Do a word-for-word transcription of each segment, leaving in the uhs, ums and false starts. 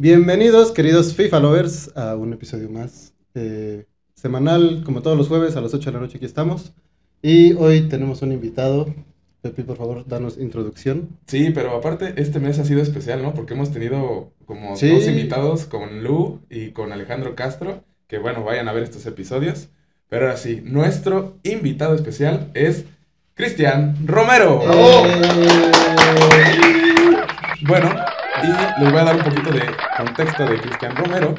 Bienvenidos, queridos FIFA lovers, a un episodio más eh, semanal, como todos los jueves a las ocho de la noche aquí estamos. Y hoy tenemos un invitado. Pepi, por favor, danos introducción. Sí, pero aparte este mes ha sido especial, ¿no? Porque hemos tenido como Sí. dos invitados con Lu y con Alejandro Castro, que bueno, vayan a ver estos episodios. Pero ahora sí, nuestro invitado especial es Cristian Romero. ¡Oh! Bueno, y les voy a dar un poquito de contexto de Cristian Romero.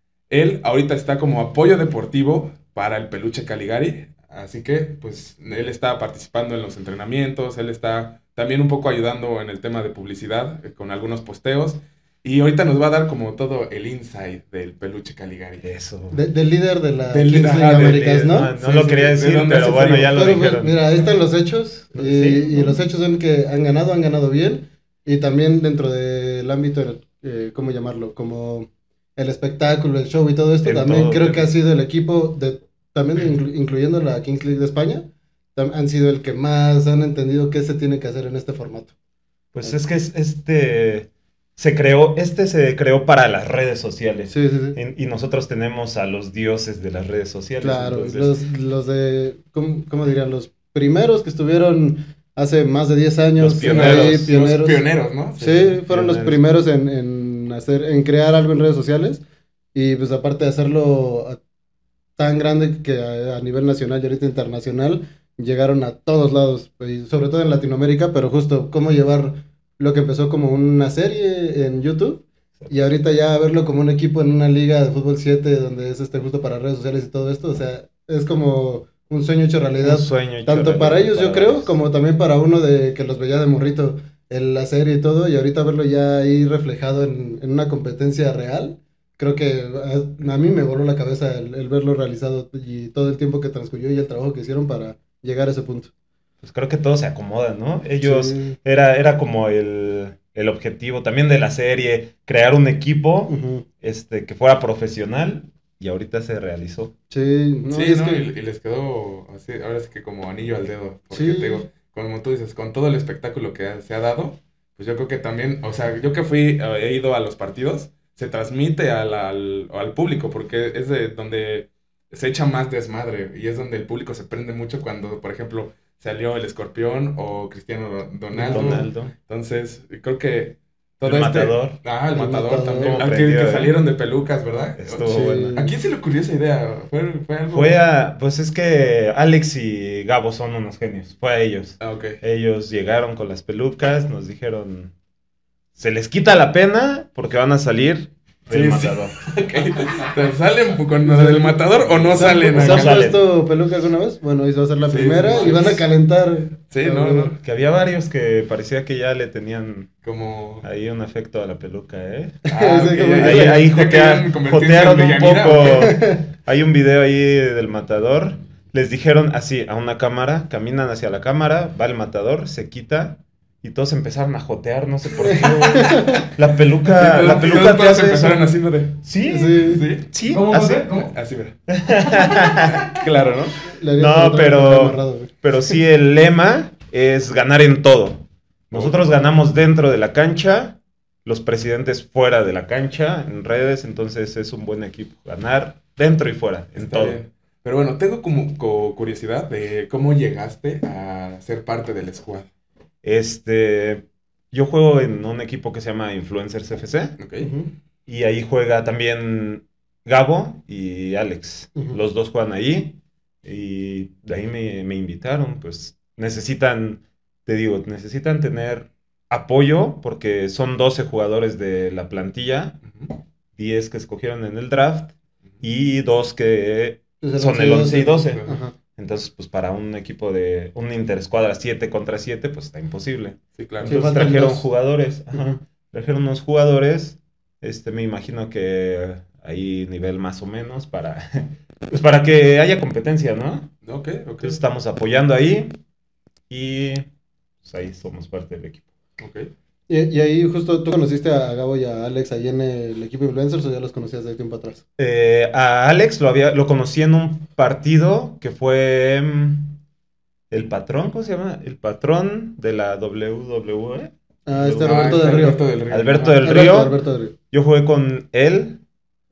Él ahorita está como apoyo deportivo para el Peluche Caligari, así que pues él está participando en los entrenamientos, él está también un poco ayudando en el tema de publicidad eh, con algunos posteos, y ahorita nos va a dar como todo el insight del Peluche Caligari. Eso. De- del líder de la Del Kings líder, League ajá, del Américas, Eh, ¿no? No, no Sí, lo sí, quería ¿de decir, dónde pero se bueno, fue? ya lo Pero, pues, dijeron. mira, ahí están los hechos. Y, Sí. y los hechos son que han ganado, han ganado bien. Y también dentro del ámbito, eh, ¿cómo llamarlo? Como el espectáculo, el show y todo esto, En también todo, creo en- que ha sido el equipo, de también inclu- incluyendo la Kings League de España, tam- han sido el que más han entendido qué se tiene que hacer en este formato. Pues es que es- este se creó, este se creó para las redes sociales. Sí, sí, sí. Y, y nosotros tenemos a los dioses de las redes sociales. Claro, entonces, los, los de, ¿cómo, cómo dirían? Los primeros que estuvieron hace más de diez años. Los pioneros, ahí, los pioneros. Los pioneros, ¿no? Sí, fueron los pioneros. primeros en, en hacer, en crear algo en redes sociales. Y pues aparte de hacerlo a- tan grande que a, a nivel nacional y ahorita internacional, llegaron a todos lados, y sobre todo en Latinoamérica, pero justo cómo llevar lo que empezó como una serie en YouTube. Y ahorita ya verlo como un equipo en una liga de fútbol siete donde es este justo para redes sociales y todo esto, o sea, es como un sueño hecho realidad. Un sueño hecho Tanto realidad para ellos, yo para creo, varios. como también para uno de que los veía de morrito en la serie y todo, y ahorita verlo ya ahí reflejado en, en una competencia real, creo que a, a mí me voló la cabeza el, el verlo realizado y todo el tiempo que transcurrió y el trabajo que hicieron para llegar a ese punto. Pues creo que todo se acomoda, ¿no? Ellos, Sí. era, era como el, el objetivo también de la serie, crear un equipo Ujú. este, que fuera profesional, y ahorita se realizó. Sí, no, Sí, y es ¿no? que... Y, y les quedó así, ahora sí que como anillo al dedo, porque Sí. te digo, como tú dices, con todo el espectáculo que ha- se ha dado, pues yo creo que también, o sea, yo que fui, eh, he ido a los partidos, se transmite al, al, al público, porque es de donde se echa más desmadre, y es donde el público se prende mucho cuando, por ejemplo, salió el Escorpión o Cristiano Ronaldo. Ronaldo. Entonces, creo que todo El este... Matador. Ah, el El Matador Matador. también. Cómo Ah, que, prendió, que ¿eh? salieron de pelucas, ¿verdad? Estuvo Sí. buena. ¿A quién se le ocurrió esa idea? Fue, fue algo... Fue a, pues es que Alex y Gabo son unos genios, fue a ellos. Ah, ok. Ellos llegaron con las pelucas, nos dijeron, se les quita la pena porque van a salir del Sí, sí. Matador. Ok. Entonces, ¿salen con lo del Matador o no ¿Se han- salen? ¿Se No han acá? salen. puesto peluca alguna vez? Bueno, hoy va a ser la Sí, primera sí, y van a sí. calentar. Sí, no, no. Que había varios que parecía que ya le tenían Como... ahí un afecto a la peluca, ¿eh? Ah, Sí, ok, como ya- Ahí, ya- ahí ya jotea- querían convertirse jotearon en un Deyanira, poco. ¿o qué? Hay un video ahí del Matador. Les dijeron así a una cámara, caminan hacia la cámara, va el Matador, se quita y todos empezaron a jotear, no sé por qué. La peluca, Sí, la todos- peluca todos te hace empezaron eso. así, ¿no? De... Sí, Sí. Sí. sí, ¿Cómo, así. cómo? Así, mira. Claro, ¿no? Le haría No, como traer pero- amarrado, güey. Pero sí, el lema es ganar en todo. Nosotros ganamos dentro de la cancha, los presidentes fuera de la cancha, en redes, entonces es un buen equipo. Ganar dentro y fuera, en Está todo. bien. Pero bueno, tengo como co- curiosidad de cómo llegaste a ser parte del squad. Este, yo juego en un equipo que se llama Influencers F C ¿Ok? Ujú. y ahí juega también Gabo y Alex. Ujú. Los dos juegan ahí y de ahí me, me invitaron. Pues necesitan, te digo, necesitan tener apoyo porque son doce jugadores de la plantilla, Ujú. diez que escogieron en el draft y dos que Entonces, son el once y doce. Ajá. Entonces, pues para un equipo de un interescuadra siete contra siete, pues está imposible. Sí, claro. Sí, Entonces faltan trajeron dos. jugadores, ajá, Ujú. trajeron unos jugadores, este, me imagino que ahí nivel más o menos para, pues para que haya competencia, ¿no? Ok, ok. Entonces estamos apoyando ahí y pues ahí somos parte del equipo. Ok. Y, y ahí justo tú conociste a Gabo y a Alex ahí en el equipo Influencers o ya los conocías de tiempo atrás. Eh, a Alex lo había, lo conocí en un partido que fue mm, el patrón, ¿cómo se llama? El patrón de la W W E. Ah, este Ah, Roberto está del Río. Alberto del Río. Alberto Ah, del Alberto, Río. Alberto del Río. Yo jugué con él,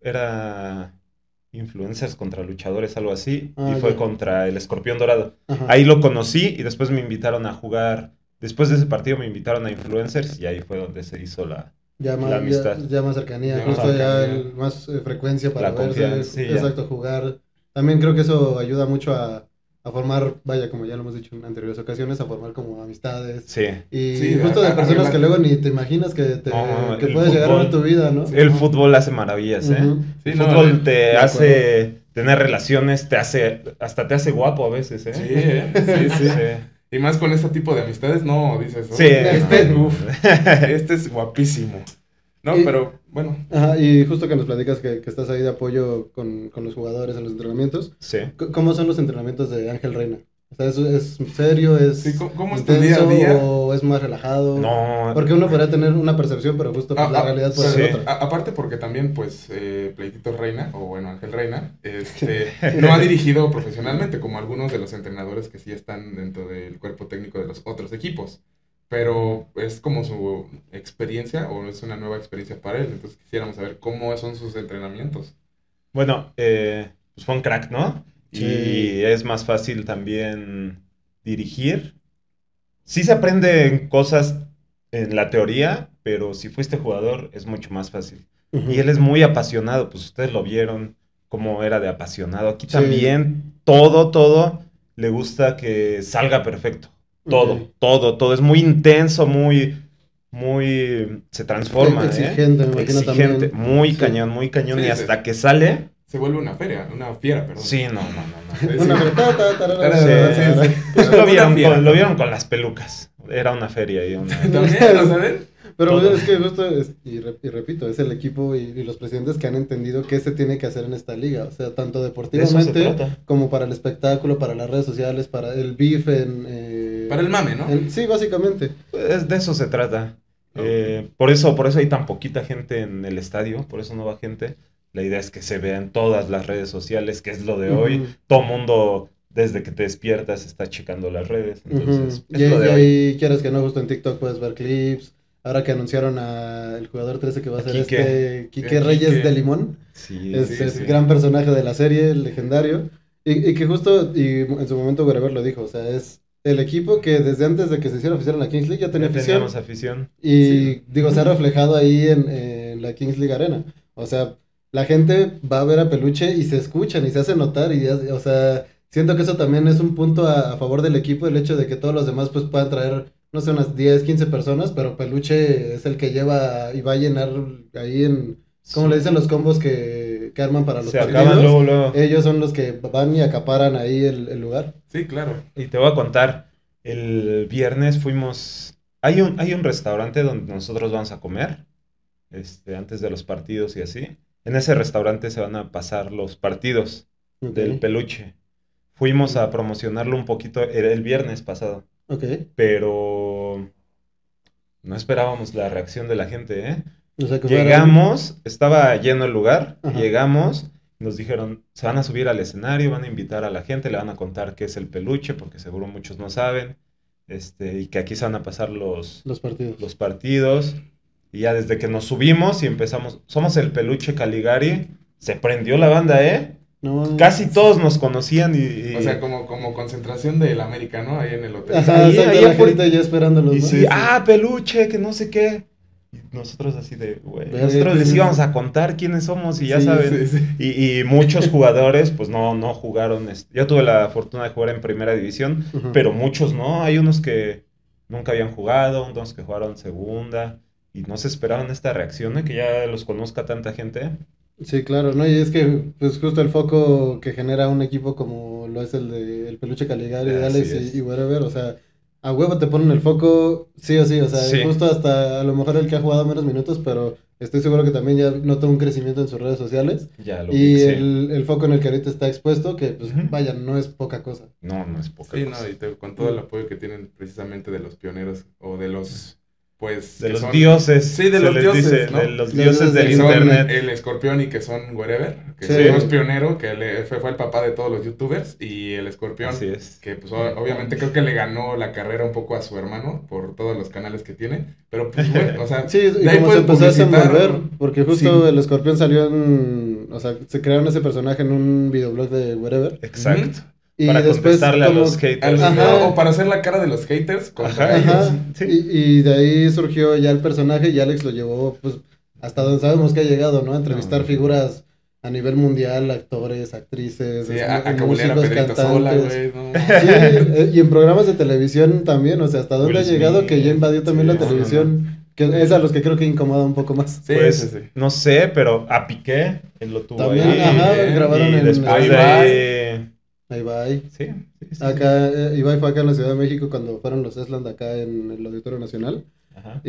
era influencers contra luchadores, algo así, Ah, y fue ya. contra el Escorpión Dorado. Ajá. Ahí lo conocí y después me invitaron a jugar. Después de ese partido me invitaron a influencers y ahí fue donde se hizo la, Ya más, la amistad. ya, ya más cercanía, Ya justo más ya cercanía. el- más eh, frecuencia para La verse, confianza, sí, ya. exacto, jugar. También creo que eso ayuda mucho a, a formar, vaya, como ya lo hemos dicho en anteriores ocasiones, a formar como amistades. Sí. Y Sí, justo a- de a- personas a- que luego ni te imaginas que, te, No, que el puedes llegar a ver en tu fútbol. vida, ¿no? El fútbol hace maravillas, ¿eh? Ujú. Sí, El no, fútbol el- te de hace tener relaciones, te hace, hasta te hace guapo a veces, ¿eh? Sí, ¿eh? sí, sí. Sí. Y más con este tipo de amistades, no, dices. Sí. "Oh, este, no. uf, este es guapísimo. No, Y- pero bueno. Ajá, y justo que nos platicas que, que estás ahí de apoyo con, con los jugadores en los entrenamientos, Sí. C- ¿cómo son los entrenamientos de Ángel Reina? O sea, ¿es, es serio, es Sí, ¿cómo- cómo es tu día a intenso día? o es más relajado? No. Porque uno podría tener una percepción, pero justo pues, Ah, la ah, realidad puede sí. ser otra. A- aparte porque también, pues, eh, Pleitito Reina, o bueno, Ángel Reina, este, no ha dirigido profesionalmente, como algunos de los entrenadores que sí están dentro del cuerpo técnico de los otros equipos. Pero es como su experiencia, o es una nueva experiencia para él. Entonces quisiéramos saber cómo son sus entrenamientos. Bueno, eh, pues fue un crack, ¿no? Sí. Y es más fácil también dirigir. Sí se aprenden cosas en la teoría, pero si fuiste jugador es mucho más fácil. Ujú. Y él es muy apasionado, pues ustedes lo vieron cómo era de apasionado. Aquí Sí. también todo, todo le gusta que salga perfecto. Todo, Ok. todo, todo. Es muy intenso, muy, muy... Se transforma, ¿eh? Exigente, me imagino Exigente, también. muy Sí. cañón, muy cañón. Sí, y sí. hasta que sale... Se vuelve una feria, una fiera, perdón. Sí, no, no, no, no. Sí, Una sí. ta, ta, ta, ta, ta, Sí, ta, ta, sí, ta. sí. Pues Una lo vieron, fiera. con, lo vieron con las pelucas. Era una feria y una... También, ¿lo saben? Pero Todo. es que justo, es- y, re- y repito, es el equipo y, y los presidentes que han entendido qué se tiene que hacer en esta liga. O sea, tanto De eso se deportivamente trata. como para el espectáculo, para las redes sociales, para el beef en... eh, Para el mame, ¿no? en- sí, básicamente. Pues de eso se trata. Eh, por eso, por eso hay tan poquita gente en el estadio, por eso no va gente. La idea es que se vea en todas las redes sociales, que es lo de hoy. Ujú. Todo mundo, desde que te despiertas, está checando las redes. Entonces, Ujú. es Y, lo de y hoy. ahí quieres que no, justo en TikTok puedes ver clips. Ahora que anunciaron al jugador trece que va a ser Quique. este Quique Quique. Reyes de Limón. Sí, Este sí, sí. gran personaje de la serie, el legendario. Y, y que justo, y en su momento Wherever lo dijo, o sea, es el equipo que desde antes de que se hiciera oficial en la Kings League ya tenía Ya afición. teníamos afición. Y Sí. digo, se ha reflejado ahí en, en la Kings League Arena. O sea, la gente va a ver a Peluche y se escuchan y se hace notar. Y, ya- o sea, siento que eso también es un punto a, a favor del equipo, el hecho de que todos los demás pues puedan traer, no sé, unas diez, quince personas, pero Peluche es el que lleva y va a llenar ahí en, como Sí. le dicen los combos que, que arman para los Se partidos. acaban luego, luego. Ellos son los que van y acaparan ahí el, el lugar. Sí, claro. Y te voy a contar, el viernes fuimos, hay un, hay un restaurante donde nosotros vamos a comer, este, antes de los partidos y así. En ese restaurante se van a pasar los partidos Ok. del peluche. Fuimos a promocionarlo un poquito el, el viernes pasado, Ok. pero no esperábamos la reacción de la gente, ¿eh? O sea, que fueran- Llegamos, estaba lleno el lugar, Ajá. llegamos, nos dijeron, se van a subir al escenario, van a invitar a la gente, le van a contar qué es el peluche, porque seguro muchos no saben, este, y que aquí se van a pasar los, los partidos. los partidos, y ya desde que nos subimos y empezamos, somos el peluche Caligari, se prendió la banda, ¿eh? No, Casi todos nos conocían y... y- O sea, como, como concentración del América, ¿no? Ahí en el hotel. Ajá, ahí- exacto, ahí la afuera- gente ya esperándolos, y ¿no? sí, Sí, sí. ah, peluche, que no sé qué. Y nosotros así de, güey, Verga, nosotros les ¿quién- íbamos a contar quiénes somos y ya Sí, saben. Sí, sí. Y, y muchos jugadores, pues no, no jugaron. este, Yo tuve la fortuna de jugar en primera división, Ujú. pero muchos no. Hay unos que nunca habían jugado, unos que jugaron segunda y no se esperaban esta reacción, ¿eh? Que ya los conozca tanta gente. Sí, claro, ¿no? Y es que, pues, justo el foco que genera un equipo como lo es el de el Peluche Caligari, de Así Alex es. y, y whatever, o sea, a huevo te ponen el foco, sí o sí, o sea, Sí. justo hasta a lo mejor el que ha jugado menos minutos, pero estoy seguro que también ya nota un crecimiento en sus redes sociales. Ya lo Y vi, sí. el, el foco en el que ahorita está expuesto, que, pues, Ujú. vaya, no es poca cosa. No, no es poca Sí, cosa. no, y te- con todo el apoyo que tienen precisamente de los pioneros o de los pues... De que los son- dioses. Sí, de se los les dioses, dice, ¿no? de los Los dioses dioses del Que son internet. el Escorpión y que son Wherever, que Sí. uno es pionero, que le- fue, fue el papá de todos los youtubers, y el Escorpión, Así es. que pues o- obviamente creo que le ganó la carrera un poco a su hermano por todos los canales que tiene, pero pues bueno, o sea, Sí, y de ahí como se puedes empezó a publicitar- desenvolver, porque justo Sí. el escorpión salió en, o sea, se crearon ese personaje en un videoblog de Wherever, Exacto. y Para después contestarle a como- los Al- haters. Ajá. o para hacer la cara de los haters contra Ajá. ellos. Ajá, Sí. y, y de ahí surgió ya el personaje y Alex lo llevó, pues, hasta donde sabemos que ha llegado, ¿no? A entrevistar No. figuras a nivel mundial, actores, actrices, Sí, este, a, a cabulear a músicos, Pedrito Sola, cantantes. güey, no. Sí, eh, y en programas de televisión también, o sea, hasta dónde Will ha llegado Smith, que ya invadió también sí, la no, no, televisión, que es a los que creo que incomoda un poco más. Sí, Pues, sí, sí. no sé, pero a Piqué, él lo tuvo También, ahí. ajá, bien, grabaron y en después Ahí de va. ahí... Ahí va, ahí. Sí, sí, sí. Acá, eh, Ibai fue acá en la Ciudad de México cuando fueron los Esland acá en el Auditorio Nacional. Ajá.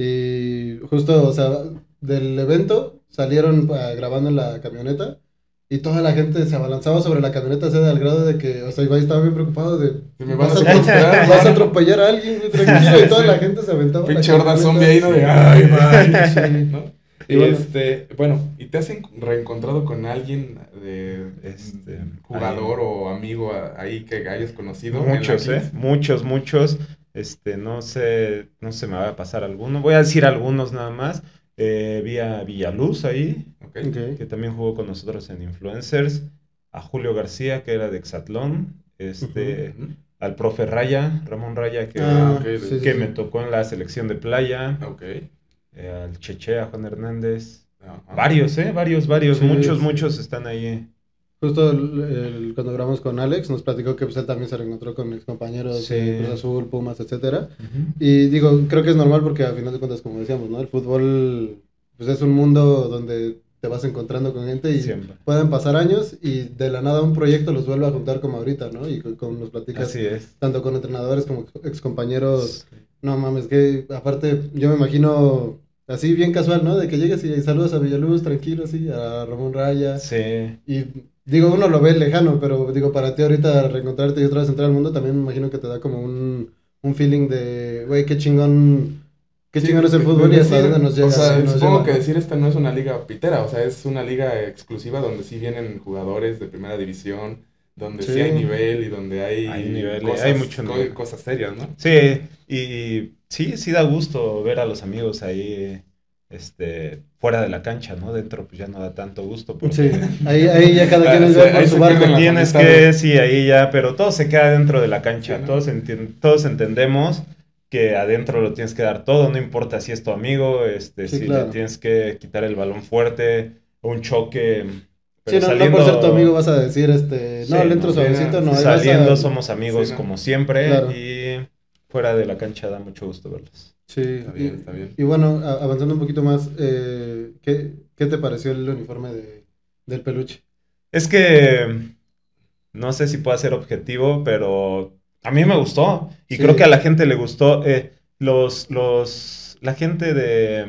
Y justo, o sea, del evento salieron uh, grabando en la camioneta y toda la gente se abalanzaba sobre la camioneta, o sea, al grado de que, o sea, Ibai estaba bien preocupado de... Se me van a vas, a secuestrar, atropellar, vas a ¿no? atropellar a alguien, güey, tranquilo, y toda la gente se aventaba. a la Pinche horda camioneta. zombie ahí, ¿no? De, ay, bye, Sí. ¿no? Y Y bueno. este, bueno, ¿y te has en- reencontrado con alguien de Este, jugador ahí. o amigo a- ahí que hayas conocido? en la Muchos, ¿eh? Kids? Muchos, muchos. Este, no sé, no se me va a pasar alguno. Voy a decir algunos nada más. Eh, vi a Villaluz ahí, Ok. Ok. que también jugó con nosotros en Influencers. A Julio García, que era de Exatlón. Este, Ujú. al profe Raya, Ramón Raya, que, Ah, ok, sí, sí, que sí. me tocó en la selección de playa. Ok. Eh, al Cheche, a Juan Hernández. Ajá. Varios, ¿eh? Varios, varios. Sí, muchos, sí. muchos están ahí. Justo el- el- cuando grabamos con Alex nos platicó que pues, él también se reencontró con excompañeros Sí. de Cruz Azul, Pumas, etcétera. Y digo, creo que es normal porque a final de cuentas, como decíamos, ¿no? El fútbol pues es un mundo donde te vas encontrando con gente y Siempre. pueden pasar años y de la nada un proyecto los vuelve a juntar como ahorita, ¿no? Y con- como nos platicas, Así es. tanto con entrenadores como excompañeros, no mames, que aparte yo me imagino así bien casual, ¿no? De que llegues y saludas a Villaluz, tranquilo, así, a Ramón Raya. Sí. Y digo, uno lo ve lejano, pero digo, para ti ahorita reencontrarte y otra vez entrar al mundo, también me imagino que te da como un, un feeling de, güey, qué chingón, qué Sí, chingón es el de- fútbol de y hasta decir, dónde nos llega. O sea, nos supongo lleva, que ¿no? decir esta no es una liga pitera, o sea, es una liga exclusiva donde sí vienen jugadores de primera división, donde sí, Sí. hay nivel y donde hay, Hay nivel, cosas, hay mucho co- nivel. cosas serias, ¿no? Sí, y, y sí, sí da gusto ver a los amigos ahí, este, fuera de la cancha, ¿no? Dentro pues ya no da tanto gusto porque Sí, ahí, ahí ya cada quien Ah, es sí, ver por ahí su se barco. pierden la tienes amistad, que, ¿no? sí, ahí ya, pero todo se queda dentro de la cancha, Sí, ¿no? todos, entien- todos entendemos que adentro lo tienes que dar todo, no importa si es tu amigo, este, Sí, si claro. le tienes que quitar el balón fuerte, un choque, Sí, pero no, no saliendo, por ser tu amigo vas a decir, este, no, Sí, le entro no, suavecito, no, ahí vas saliendo a- somos amigos Sí, ¿no? como siempre Claro. y fuera de la cancha da mucho gusto verlos. Sí, Está bien, y, está bien. y bueno, a- avanzando un poquito más, eh, ¿qué, qué te pareció el uniforme de, del peluche? Es que no sé si pueda ser objetivo, pero a mí me gustó y Sí. creo que a la gente le gustó. Eh, los, los, la gente de,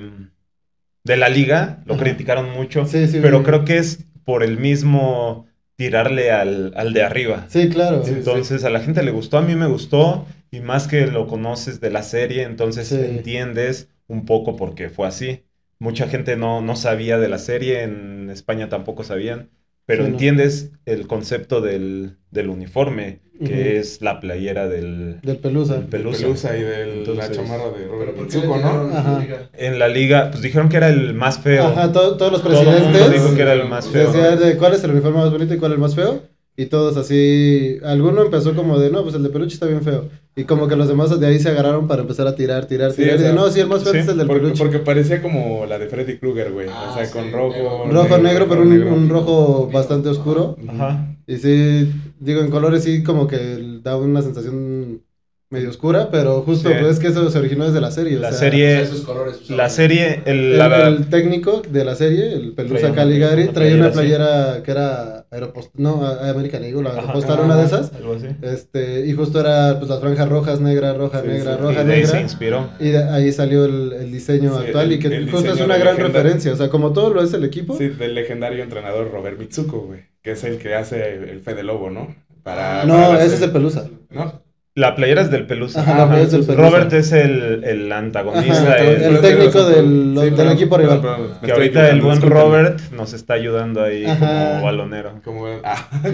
de la liga lo Ajá. criticaron mucho, Sí, sí, pero vi. creo que es por el mismo tirarle al, al de arriba. Sí, claro. Sí, Entonces a la gente le gustó, a mí me gustó y más que lo conoces de la serie, entonces Sí. entiendes un poco por qué fue así. Mucha gente no, no sabía de la serie, en España tampoco sabían, pero Sí, no. entiendes el concepto del, del uniforme, que Ujú. es la playera del, Del Pelusa. del Pelusa. Pelusa y de la Entonces- chamarra de Robert ¿Pero por qué Mitsuko, le ¿no? tiraron Ajá. la liga? En la liga, pues dijeron que era el más feo. Ajá, to- todos los Todo el mundo presidentes dijo que era el más feo. decían de cuál es el uniforme más bonito y cuál es el más feo. Y todos así, alguno empezó como de, no, pues el de peluche está bien feo. Y como que los demás de ahí se agarraron para empezar a tirar, tirar, Sí, tirar. o y de, sea, no, sí, el más feo sí, es el del Porque, peluche. porque parecía como la de Freddy Krueger, güey. Ah, o sea, sí, con rojo. negro. Rojo, negro, pero un, negro. un rojo bastante oscuro. Ajá. Y sí, digo, en colores sí como que da una sensación medio oscura, pero justo Sí. pues es que eso se originó desde la serie. La o sea, serie- O sea, esos colores usaban. La serie, el, El, la- el técnico de la serie, el Traía Pelusa una- Caligari, una traía una playera playera que era Aeropost, no, a- American Eagle, Ajá. Aeropostal, una de esas. algo así. Este, y justo era pues las franjas rojas, negra, roja, Sí, negra, sí. roja, Y de ahí se negra. inspiró. Y de ahí salió el, el diseño Sí, actual el- y que el justo es diseño una de gran legenda. referencia. O sea, como todo lo es el equipo. Sí, del legendario entrenador Robert Mitsuko, güey. Que es el que hace el Fede Lobo, ¿no? Para, No, para la ese es serie. el Pelusa. ¿No? La playera es del Pelusa. Ajá, la playera es del Pelusa. Robert es el, el antagonista. Ajá, el, el técnico del, Sí, del pero- equipo pero- rival. pero me que estoy ahorita el equivocando, buen discúlpenme. Robert nos está ayudando ahí Ajá. como balonero. Como, ah, ok.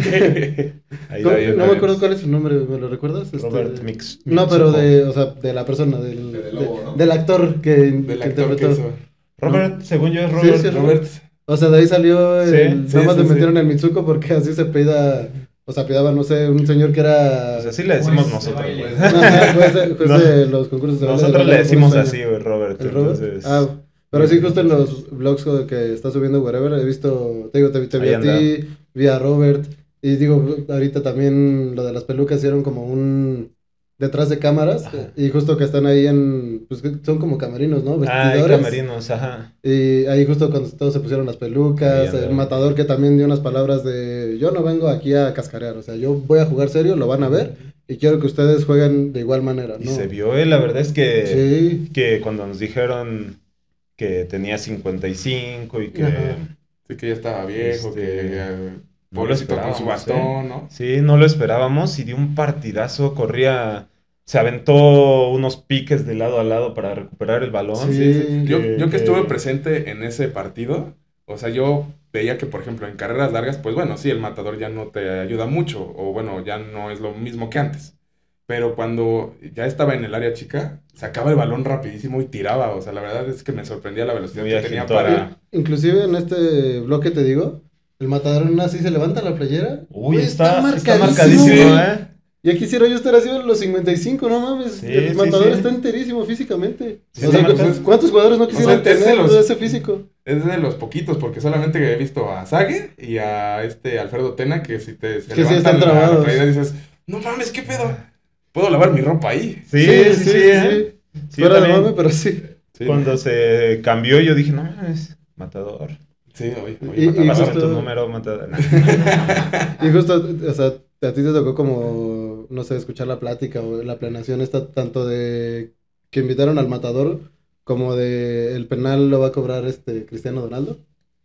Ahí ¿Cómo? está bien, No está me bien. acuerdo cuál es su nombre, ¿me lo recuerdas? Este- Robert Mix. No, pero Mixuko. de, o sea, de la persona, del, De- del de- lobo, ¿no? del actor que, Del que actor interpretó. que hizo. Robert, según yo es Sí, Robert. sí, Robert. O sea, de ahí salió el... Sí, nada más sí, le sí. metieron el Mitsuko porque así se pida... O sea, pidaba, no sé, un señor que era... Pues así le decimos Juez de nosotros, baile. güey. Ajá, juez de, juez No. de los concursos de baile de Nosotros le Bailando por decimos un así, Sueño. güey, Robert. ¿El Robert? Entonces, Ah, pero sí, justo en los vlogs que está subiendo Wherever, he visto, te digo, te, te vi Ahí a ti, vi a Robert, y digo, ahorita también lo de las pelucas hicieron como un detrás de cámaras, Ajá. y justo que están ahí en, pues que son como camerinos, ¿no? ah, hay Vestidores. camerinos, ajá. Y ahí justo cuando todos se pusieron las pelucas, Ahí el andaba. matador que también dio unas palabras de, yo no vengo aquí a cascarear, o sea, yo voy a jugar serio, lo van a ver, y quiero que ustedes jueguen de igual manera, Y ¿no? se vio, eh, la verdad es que, Sí. que cuando nos dijeron que tenía cincuenta y cinco y que... Ajá. Sí, que ya estaba viejo, Este, que eh, no lo pobrecito con su esperábamos, bastón, ¿no? Sí, no lo esperábamos y dio un partidazo, corría, se aventó unos piques de lado a lado para recuperar el balón. Sí. Sí, sí. Yo, que- yo que que- estuve presente en ese partido, o sea, yo veía que, por ejemplo, en carreras largas, pues bueno, sí, el matador ya no te ayuda mucho, o bueno, ya no es lo mismo que antes. Pero cuando ya estaba en el área chica, sacaba el balón rapidísimo y tiraba. O sea, la verdad es que me sorprendía la velocidad Muy que ágil tenía todavía. para... Inclusive en este bloque te digo, el matador en una así se levanta la playera. Uy, güey, está, está marcadísimo. marcadísimo, ¿eh? Ya quisiera yo estar así en los cincuenta y cinco, no mames. Sí, el sí, matador sí. está enterísimo físicamente. Sí, o sea, sí, ¿cu- pues, ¿cuántos jugadores no quisieran o sea, es de tener los- todo ese físico? Es de los poquitos, porque solamente he visto a Sague y a este Alfredo Tena, que si te se Que sí levantan están la- la trabados. playera dices, no mames, ¿qué pedo? ¿Puedo lavar mi ropa ahí? Sí, sí, sí, ¿eh? Sí, yo Fuera de también, mame, pero sí. Sí, cuando se cambió yo dije, no mames, matador. Sí, oye, oye, Y- y matador. Pásame justo- tu número, matador. Y justo, o sea, a ti te tocó como, no sé, escuchar la plática o la planeación esta, tanto de que invitaron al matador como de el penal lo va a cobrar este Cristiano Ronaldo.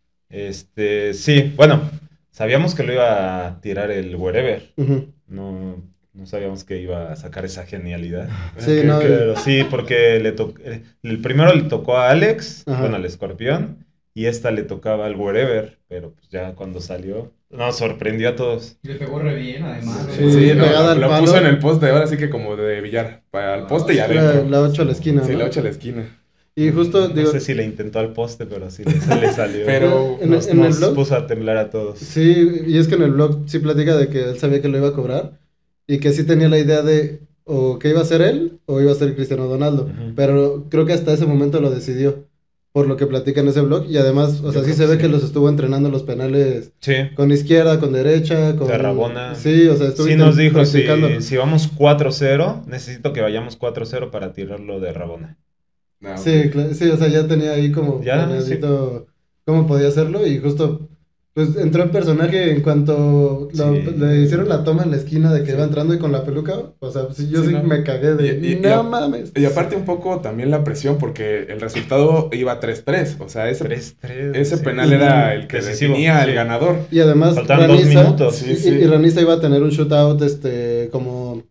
Este, sí, bueno, sabíamos que lo iba a tirar el wherever. Ujú. No, no sabíamos que iba a sacar esa genialidad. Sí, Que- no, Pero sí, porque le to- eh, el primero le tocó a Alex, Ajá. bueno, al escorpión, y esta le tocaba al wherever, pero pues ya cuando salió, nos sorprendió a todos. Le pegó re bien, además. Sí, ¿no? Sí, lo, pegada al lo palo. puso en el poste, ahora sí que como de billar, para el poste y la, adentro. la ocho a la esquina, Sí, ¿no? la ocho a la esquina. Y justo, No digo, sé si le intentó al poste, pero sí le, se le salió. Pero en, nos, en el nos blog, puso a temblar a todos. sí, y es que en el blog sí platica de que él sabía que lo iba a cobrar y que sí tenía la idea de o que iba a ser él o iba a ser Cristiano Ronaldo, Ujú. pero creo que hasta ese momento lo decidió, por lo que platica en ese blog, y además, o Yo sea, sí creo se que ve sí. que los estuvo entrenando los penales Sí. con izquierda, con derecha, con... De Rabona. Sí, o sea, estuvo Sí nos dijo, si, practicando. si vamos cuatro cero, necesito que vayamos cuatro cero para tirarlo de Rabona. No, Sí, cla- sí, o sea, ya tenía ahí como Ya, planeadito cómo podía hacerlo y justo, pues entró en personaje en cuanto lo- Sí. le hicieron la toma en la esquina de que iba entrando y con la peluca, o sea, sí, yo Sí, sí, no. me cagué de, Y- y- no y a- mames. Y aparte un poco también la presión, porque el resultado iba tres tres. O sea, ese, tres tres. ese sí. penal era el que Decisivo, definía sí. el ganador. Y además, Faltaban dos Ranisa, minutos. Sí, y, sí. y Ranisa iba a tener un shootout, este, como...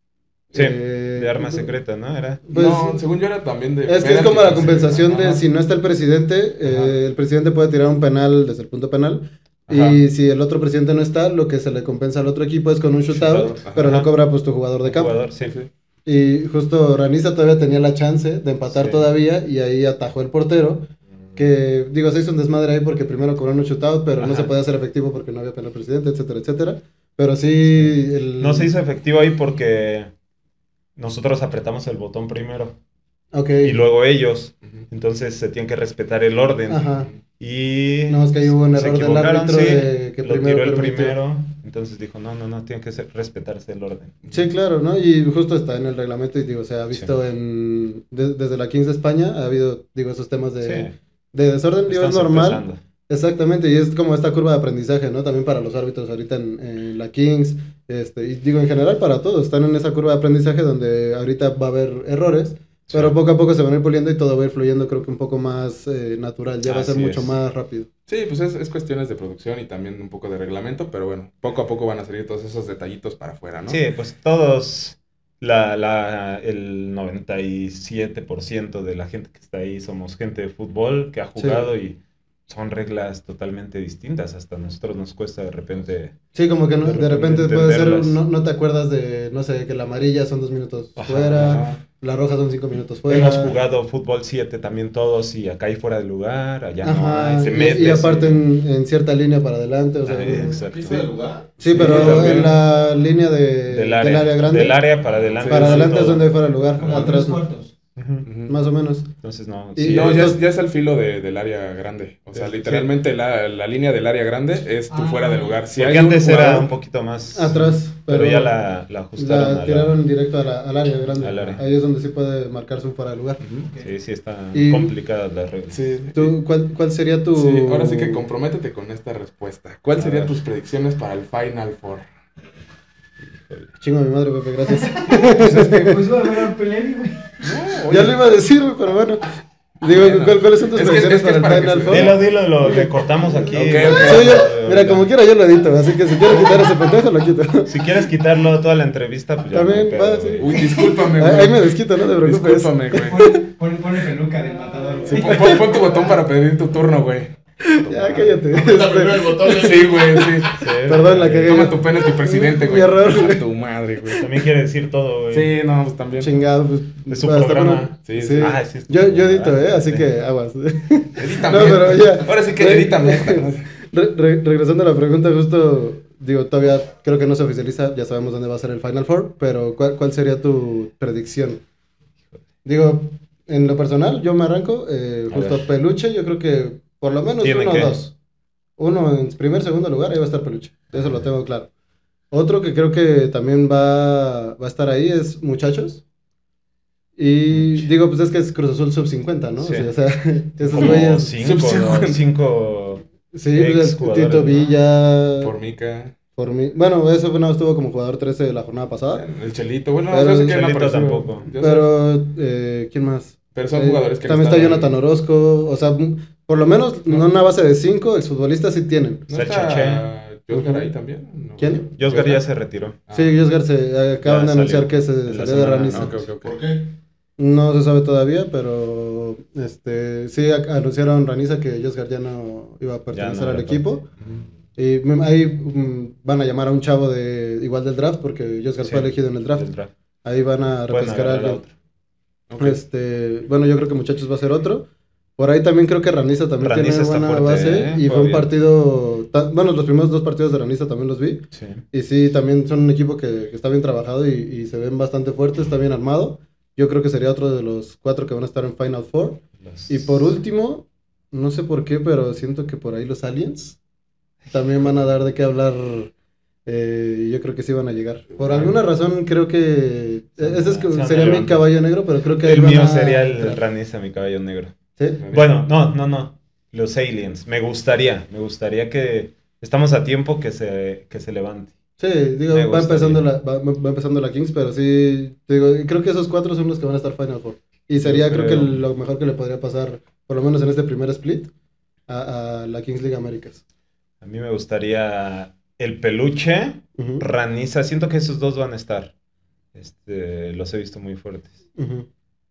Sí, eh, de arma secreta, ¿no? Era. Pues, no, según yo era también de... Es que es como la compensación de Ajá. si no está el presidente, eh, Ajá. el presidente puede tirar un penal desde el punto penal. Ajá. Y si el otro presidente no está, lo que se le compensa al otro equipo es con un shootout, Shootout, pero ajá. no cobra pues tu jugador de campo. Jugador, sí. Sí, sí. Y justo Ranisa todavía tenía la chance de empatar Sí. todavía y ahí atajó el portero. Que digo, se hizo un desmadre ahí porque primero cobraron un shootout, pero no Ajá. se podía hacer efectivo porque no había penal presidente, etcétera, etcétera. Pero sí, el... No se hizo efectivo ahí porque nosotros apretamos el botón primero Ok. y luego ellos. Ujú. Entonces se tiene que respetar el orden. Ajá. Y No, es que ahí hubo un se error del equivocaron, árbitro sí. de que Lo primero tiró el permitió. primero. Entonces dijo, no, no, no, tiene que ser- respetarse el orden. Sí, claro, ¿no? Y justo está en el reglamento y digo, se ha visto en... de- desde la Kings de España ha habido, digo, esos temas de, Sí. de desorden, digo, es Estamos normal. empezando. Exactamente, y es como esta curva de aprendizaje, ¿no? También para los árbitros ahorita en, en la Kings, este, y digo, en general para todos, están en esa curva de aprendizaje donde ahorita va a haber errores, Sí. pero poco a poco se van a ir puliendo y todo va a ir fluyendo, creo que un poco más eh, natural, ya va a ser Así mucho es. más rápido. Sí, pues es, es cuestiones de producción y también un poco de reglamento, pero bueno, poco a poco van a salir todos esos detallitos para afuera, ¿no? Sí, pues todos, La, la, el noventa y siete por ciento de la gente que está ahí somos gente de fútbol que ha jugado Sí. y son reglas totalmente distintas. Hasta a nosotros nos cuesta de repente... Sí, como que no, De de repente repente puede ser, entenderlas. no, no te acuerdas de, no sé, que la amarilla son dos minutos Ajá. fuera, la roja son cinco minutos fuera. Hemos jugado fútbol siete también todos y acá hay fuera de lugar, allá no Ajá, hay, se y- mete. y, aparte se- en, en cierta línea para adelante, o sea, Ah, exacto. ¿Piso de lugar? sí, pero también. en la línea de, Del área, del área grande, del área para adelante. para sí, adelante es todo. donde hay fuera de lugar, Como atrás tres no. cuartos. Ujú. Ujú. Más o menos. Entonces no, Y- sí, No, y- ya entonces- es, ya es al filo de- del área grande. O sea, Sí. literalmente la, la línea del área grande es tu Ah. fuera de lugar. Si porque hay un antes era jugador- un poquito más Atrás, pero, pero ya la, la ajustaron la a la- tiraron directo a la- al área grande. Al área. Ahí es donde sí puede marcarse un fuera de lugar. Ujú. Sí, sí está Y- complicada la regla. Sí. ¿Tú, cuál, ¿Cuál sería tu...? Sí, ahora sí que comprométete con esta respuesta. ¿Cuál A serían ver. tus predicciones para el Final Four? Chingo a mi madre, Pepe, gracias. Pues va a haber un Pelé, güey. No, Ya oye, lo iba a decir, güey, pero bueno. Digo, Bueno. ¿cuál- ¿cuáles son tus Es que- predicciones es que es para para el que Final se- Four? Dilo, dilo, lo, le cortamos aquí. Ok, lo- ok. Sí, yo- lo- mira, lo- como quiera yo lo edito, así que si quiero quitar ese pendejo, lo quito. Si quieres quitarlo toda la entrevista, pues ya También, no hay va, pedo, sí. güey. Uy, discúlpame, Ahí güey. ahí me desquito, no te preocupes. Discúlpame, güey. Pon, pon, pone peluca del matador, güey. Sí, pon, pon- pon tu botón para pedir tu turno, güey. Ya, cállate. Aprieta primero el botón. Sí, güey, sí. Sí, Perdón, la güey. cagué. Toma tu pene, tu presidente, Mi güey. error, A güey. tu madre, güey. También quiere decir todo, güey. Sí, no, pues también. Chingado, pues. Es su hasta programa. por- Sí, Sí, sí. Ah, sí, es tu yo, yo programa, edito, ¿eh? Así sí. que aguas. Edítame. No, pero ya. Ahora sí que Re- edítame. Re- re- regresando a la pregunta, justo, digo, todavía creo que no se oficializa, ya sabemos dónde va a ser el Final Four, pero ¿cuál, cuál sería tu predicción? Digo, en lo personal, yo me arranco, eh, A justo ver. Peluche, yo creo que por lo menos ¿Tiene uno qué? o dos. Uno en primer, segundo lugar, ahí va a estar Peluche, eso lo tengo claro. Otro que creo que también va, va a estar ahí es Muchachos. Y digo, pues es que es Cruz Azul sub cincuenta, ¿no? Sí. O sea, esos Como güeyes. cinco, ¿no? cincuenta. cinco... Sí, ex pues, jugadores, Tito ¿no? Villa. Formica. Por mí. Bueno, eso fue, no estuvo como jugador trece de la jornada pasada. El Chelito. Bueno, Pero no sé el quién Chelito apareció. tampoco. Yo sé. Pero, eh, ¿quién más? Pero son Eh, jugadores que También han está estado Jonathan en- Orozco. O sea, m- por lo menos, no una base de cinco exfutbolistas sí tienen. ¿No Está el está Josgar ahí también? No. ¿Quién? Josgar ya se retiró. Ah. Sí, Josgar se eh, acaban Ya de anunciar salió. que se En la salió de semana, Raniza. Ah, ok, ok, ok. ¿Por qué? No se sabe todavía, pero este sí a- anunciaron Raniza que Josgar ya no iba a pertenecer no al era equipo. Ujú. Y mm, ahí mm, van a llamar a un chavo de igual del draft porque Josgar Sí, fue elegido en el draft. del draft. Ahí van a Pueden refrescar a agarrar a alguien. otro. Ok. Este, bueno, yo creo que Muchachos va a ser otro. Por ahí también creo que Raniza también Raniza tiene está buena fuerte, base. ¿eh? Y Juega fue un bien. partido. ta- Bueno, los primeros dos partidos de Raniza también los vi. Sí. Y sí, también son un equipo que, que está bien trabajado y, y se ven bastante fuertes, está bien armado. Yo creo que sería otro de los cuatro que van a estar en Final Four. Los- Y por último, no sé por qué, pero siento que por ahí los Aliens también van a dar de qué hablar. eh, y yo creo que sí van a llegar. Por alguna razón creo que... eh, Ese es, Se van a sería mi levantar. caballo negro, pero creo que ahí El van mío a sería el entrar. Raniza, mi caballo negro. ¿Sí? Bueno, no, no, no. Los Aliens. Me gustaría, me gustaría que estamos a tiempo que se, que se levante. Sí, digo, Me va gustaría. empezando, la, va, va empezando la Kings, pero sí, digo, creo que esos cuatro son los que van a estar Final Four. Y sería Yo creo, creo. que lo mejor que le podría pasar, por lo menos en este primer split, a, a la Kings League Américas. A mí me gustaría el Peluche, Ujú, Raniza. Siento que esos dos van a estar. Este, los he visto muy fuertes. ujú.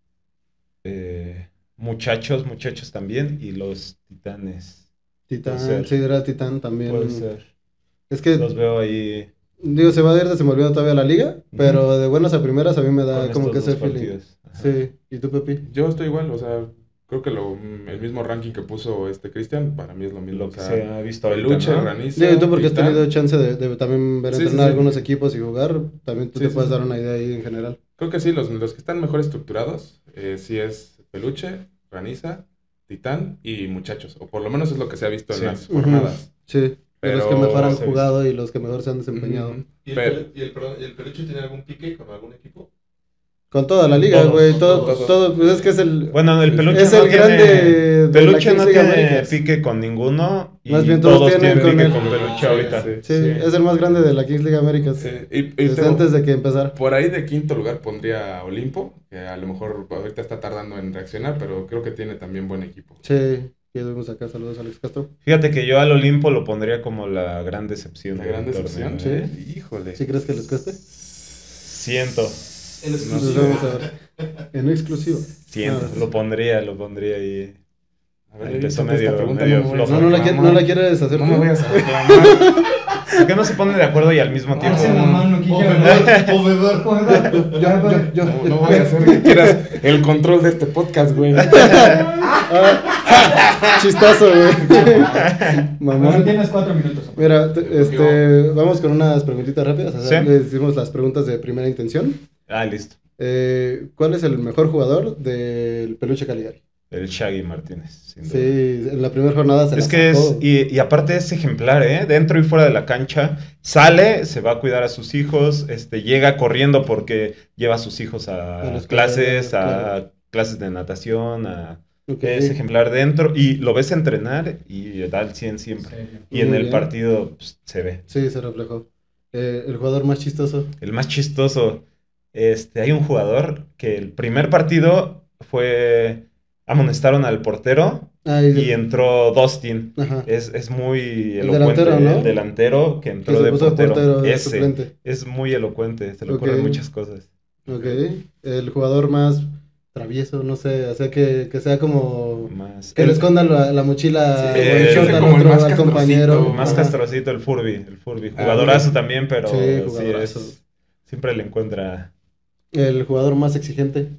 Eh, muchachos, muchachos también. Y los Titanes. Titán, Puede ser. sí, era Titán también. Puede ser. Es que, Los veo ahí digo, se va a ir desenvolviendo todavía la liga, pero de buenas a primeras a mí me da con como que estos ese dos feeling. partidos. Ajá. Sí, ¿y tú, Pepi? Yo estoy igual, o sea, creo que lo, el mismo ranking que puso este Cristian, para mí es lo mismo. Lo o que sea, se ha visto ahorita, Peluche, ¿no? Raniza, Digo, y tú porque has Titán. tenido chance de, de también ver Sí, sí, entrenar sí. algunos equipos y jugar, también tú Sí, te sí, puedes sí. dar una idea ahí en general. Creo que sí, los, los que están mejor estructurados, eh, sí es Peluche, Raniza, Titán y Muchachos. O por lo menos es lo que se ha visto en Sí. las Ujú. jornadas. Sí, Pero los que mejor han se ha jugado y los que mejor se han desempeñado. Ujú. ¿Y el, Pero- pelu- y el, perdón, ¿y el peluche tiene algún pique con algún equipo? Con toda la liga, Todos, güey, todo, todos. todo, pues es que es el... Bueno, el Peluche Es no el tiene, grande de Peluche la no Kings League tiene Américas. pique con ninguno. Y Más bien todos todos tienen tienen con pique él. con Peluche Sí, ahorita. sí. Sí, es el más grande de la Kings League Américas. Sí, y, y Desde tengo- antes de que empezara. por ahí de quinto lugar pondría a Olimpo, que a lo mejor ahorita está tardando en reaccionar, pero creo que tiene también buen equipo. Sí, que vemos acá, saludos a Alex Castro. Fíjate que yo al Olimpo lo pondría como la gran decepción. La del gran torneo, decepción, ¿eh? sí. Híjole. ¿Sí crees que les cueste? Siento. En Nos exclusiva. vamos a ver. En exclusiva. Siento, Ah, lo pondría, lo pondría ahí. A ver, Empezó échate esta medio- pregunta, medio no me voy a flojo. No, no la, quiere- no la quieres hacer No tú. me voy a reclamar. ¿Por qué no se ponen de acuerdo y al mismo tiempo? Alcen la mano, ¿quién quiere Movedor, hablar? movedor. Yo, yo, yo. No, no voy a hacer que quieras el control de este podcast, güey. Ah, chistazo, güey. Bueno, Mamón. tienes cuatro minutos. Mira, te- este, vamos con unas preguntitas rápidas. O sea, Sí. les decimos las preguntas de primera intención. Ah, listo. Eh, ¿Cuál es el mejor jugador del Peluche Caligari? El Shaggy Martínez, sin duda. Sí, en la primera jornada se Es la que es, sacó. y, y aparte es ejemplar, ¿eh? Dentro y fuera de la cancha, sale, se va a cuidar a sus hijos, este, llega corriendo porque lleva a sus hijos a, A la escuela, clases, a claro. clases de natación, a... Ok. Es ejemplar dentro y lo ves entrenar y da el cien siempre. Y en Muy el bien. partido pues, se ve. Sí, se reflejó. Eh, el jugador más chistoso. El más chistoso, este, hay un jugador que el primer partido fue... Amonestaron al portero Ay, y entró Dustin. ajá. Es, es muy El elocuente. delantero, ¿no? El delantero que Que entró se de puso de portero. portero, de Ese suplente. es muy elocuente. Se le Ok. ocurren muchas cosas. Ok. El jugador más travieso, no sé, o sea, que, que sea como... Más, Que el- le escondan la, la mochila Sí, o el- el short ese al como el otro, más al castrocito, compañero. más Ajá. castrocito, el Furby. El Furby. Ah, Jugadorazo mira. también, pero Sí, sí, jugadorazo. es, siempre le encuentra. El jugador más exigente.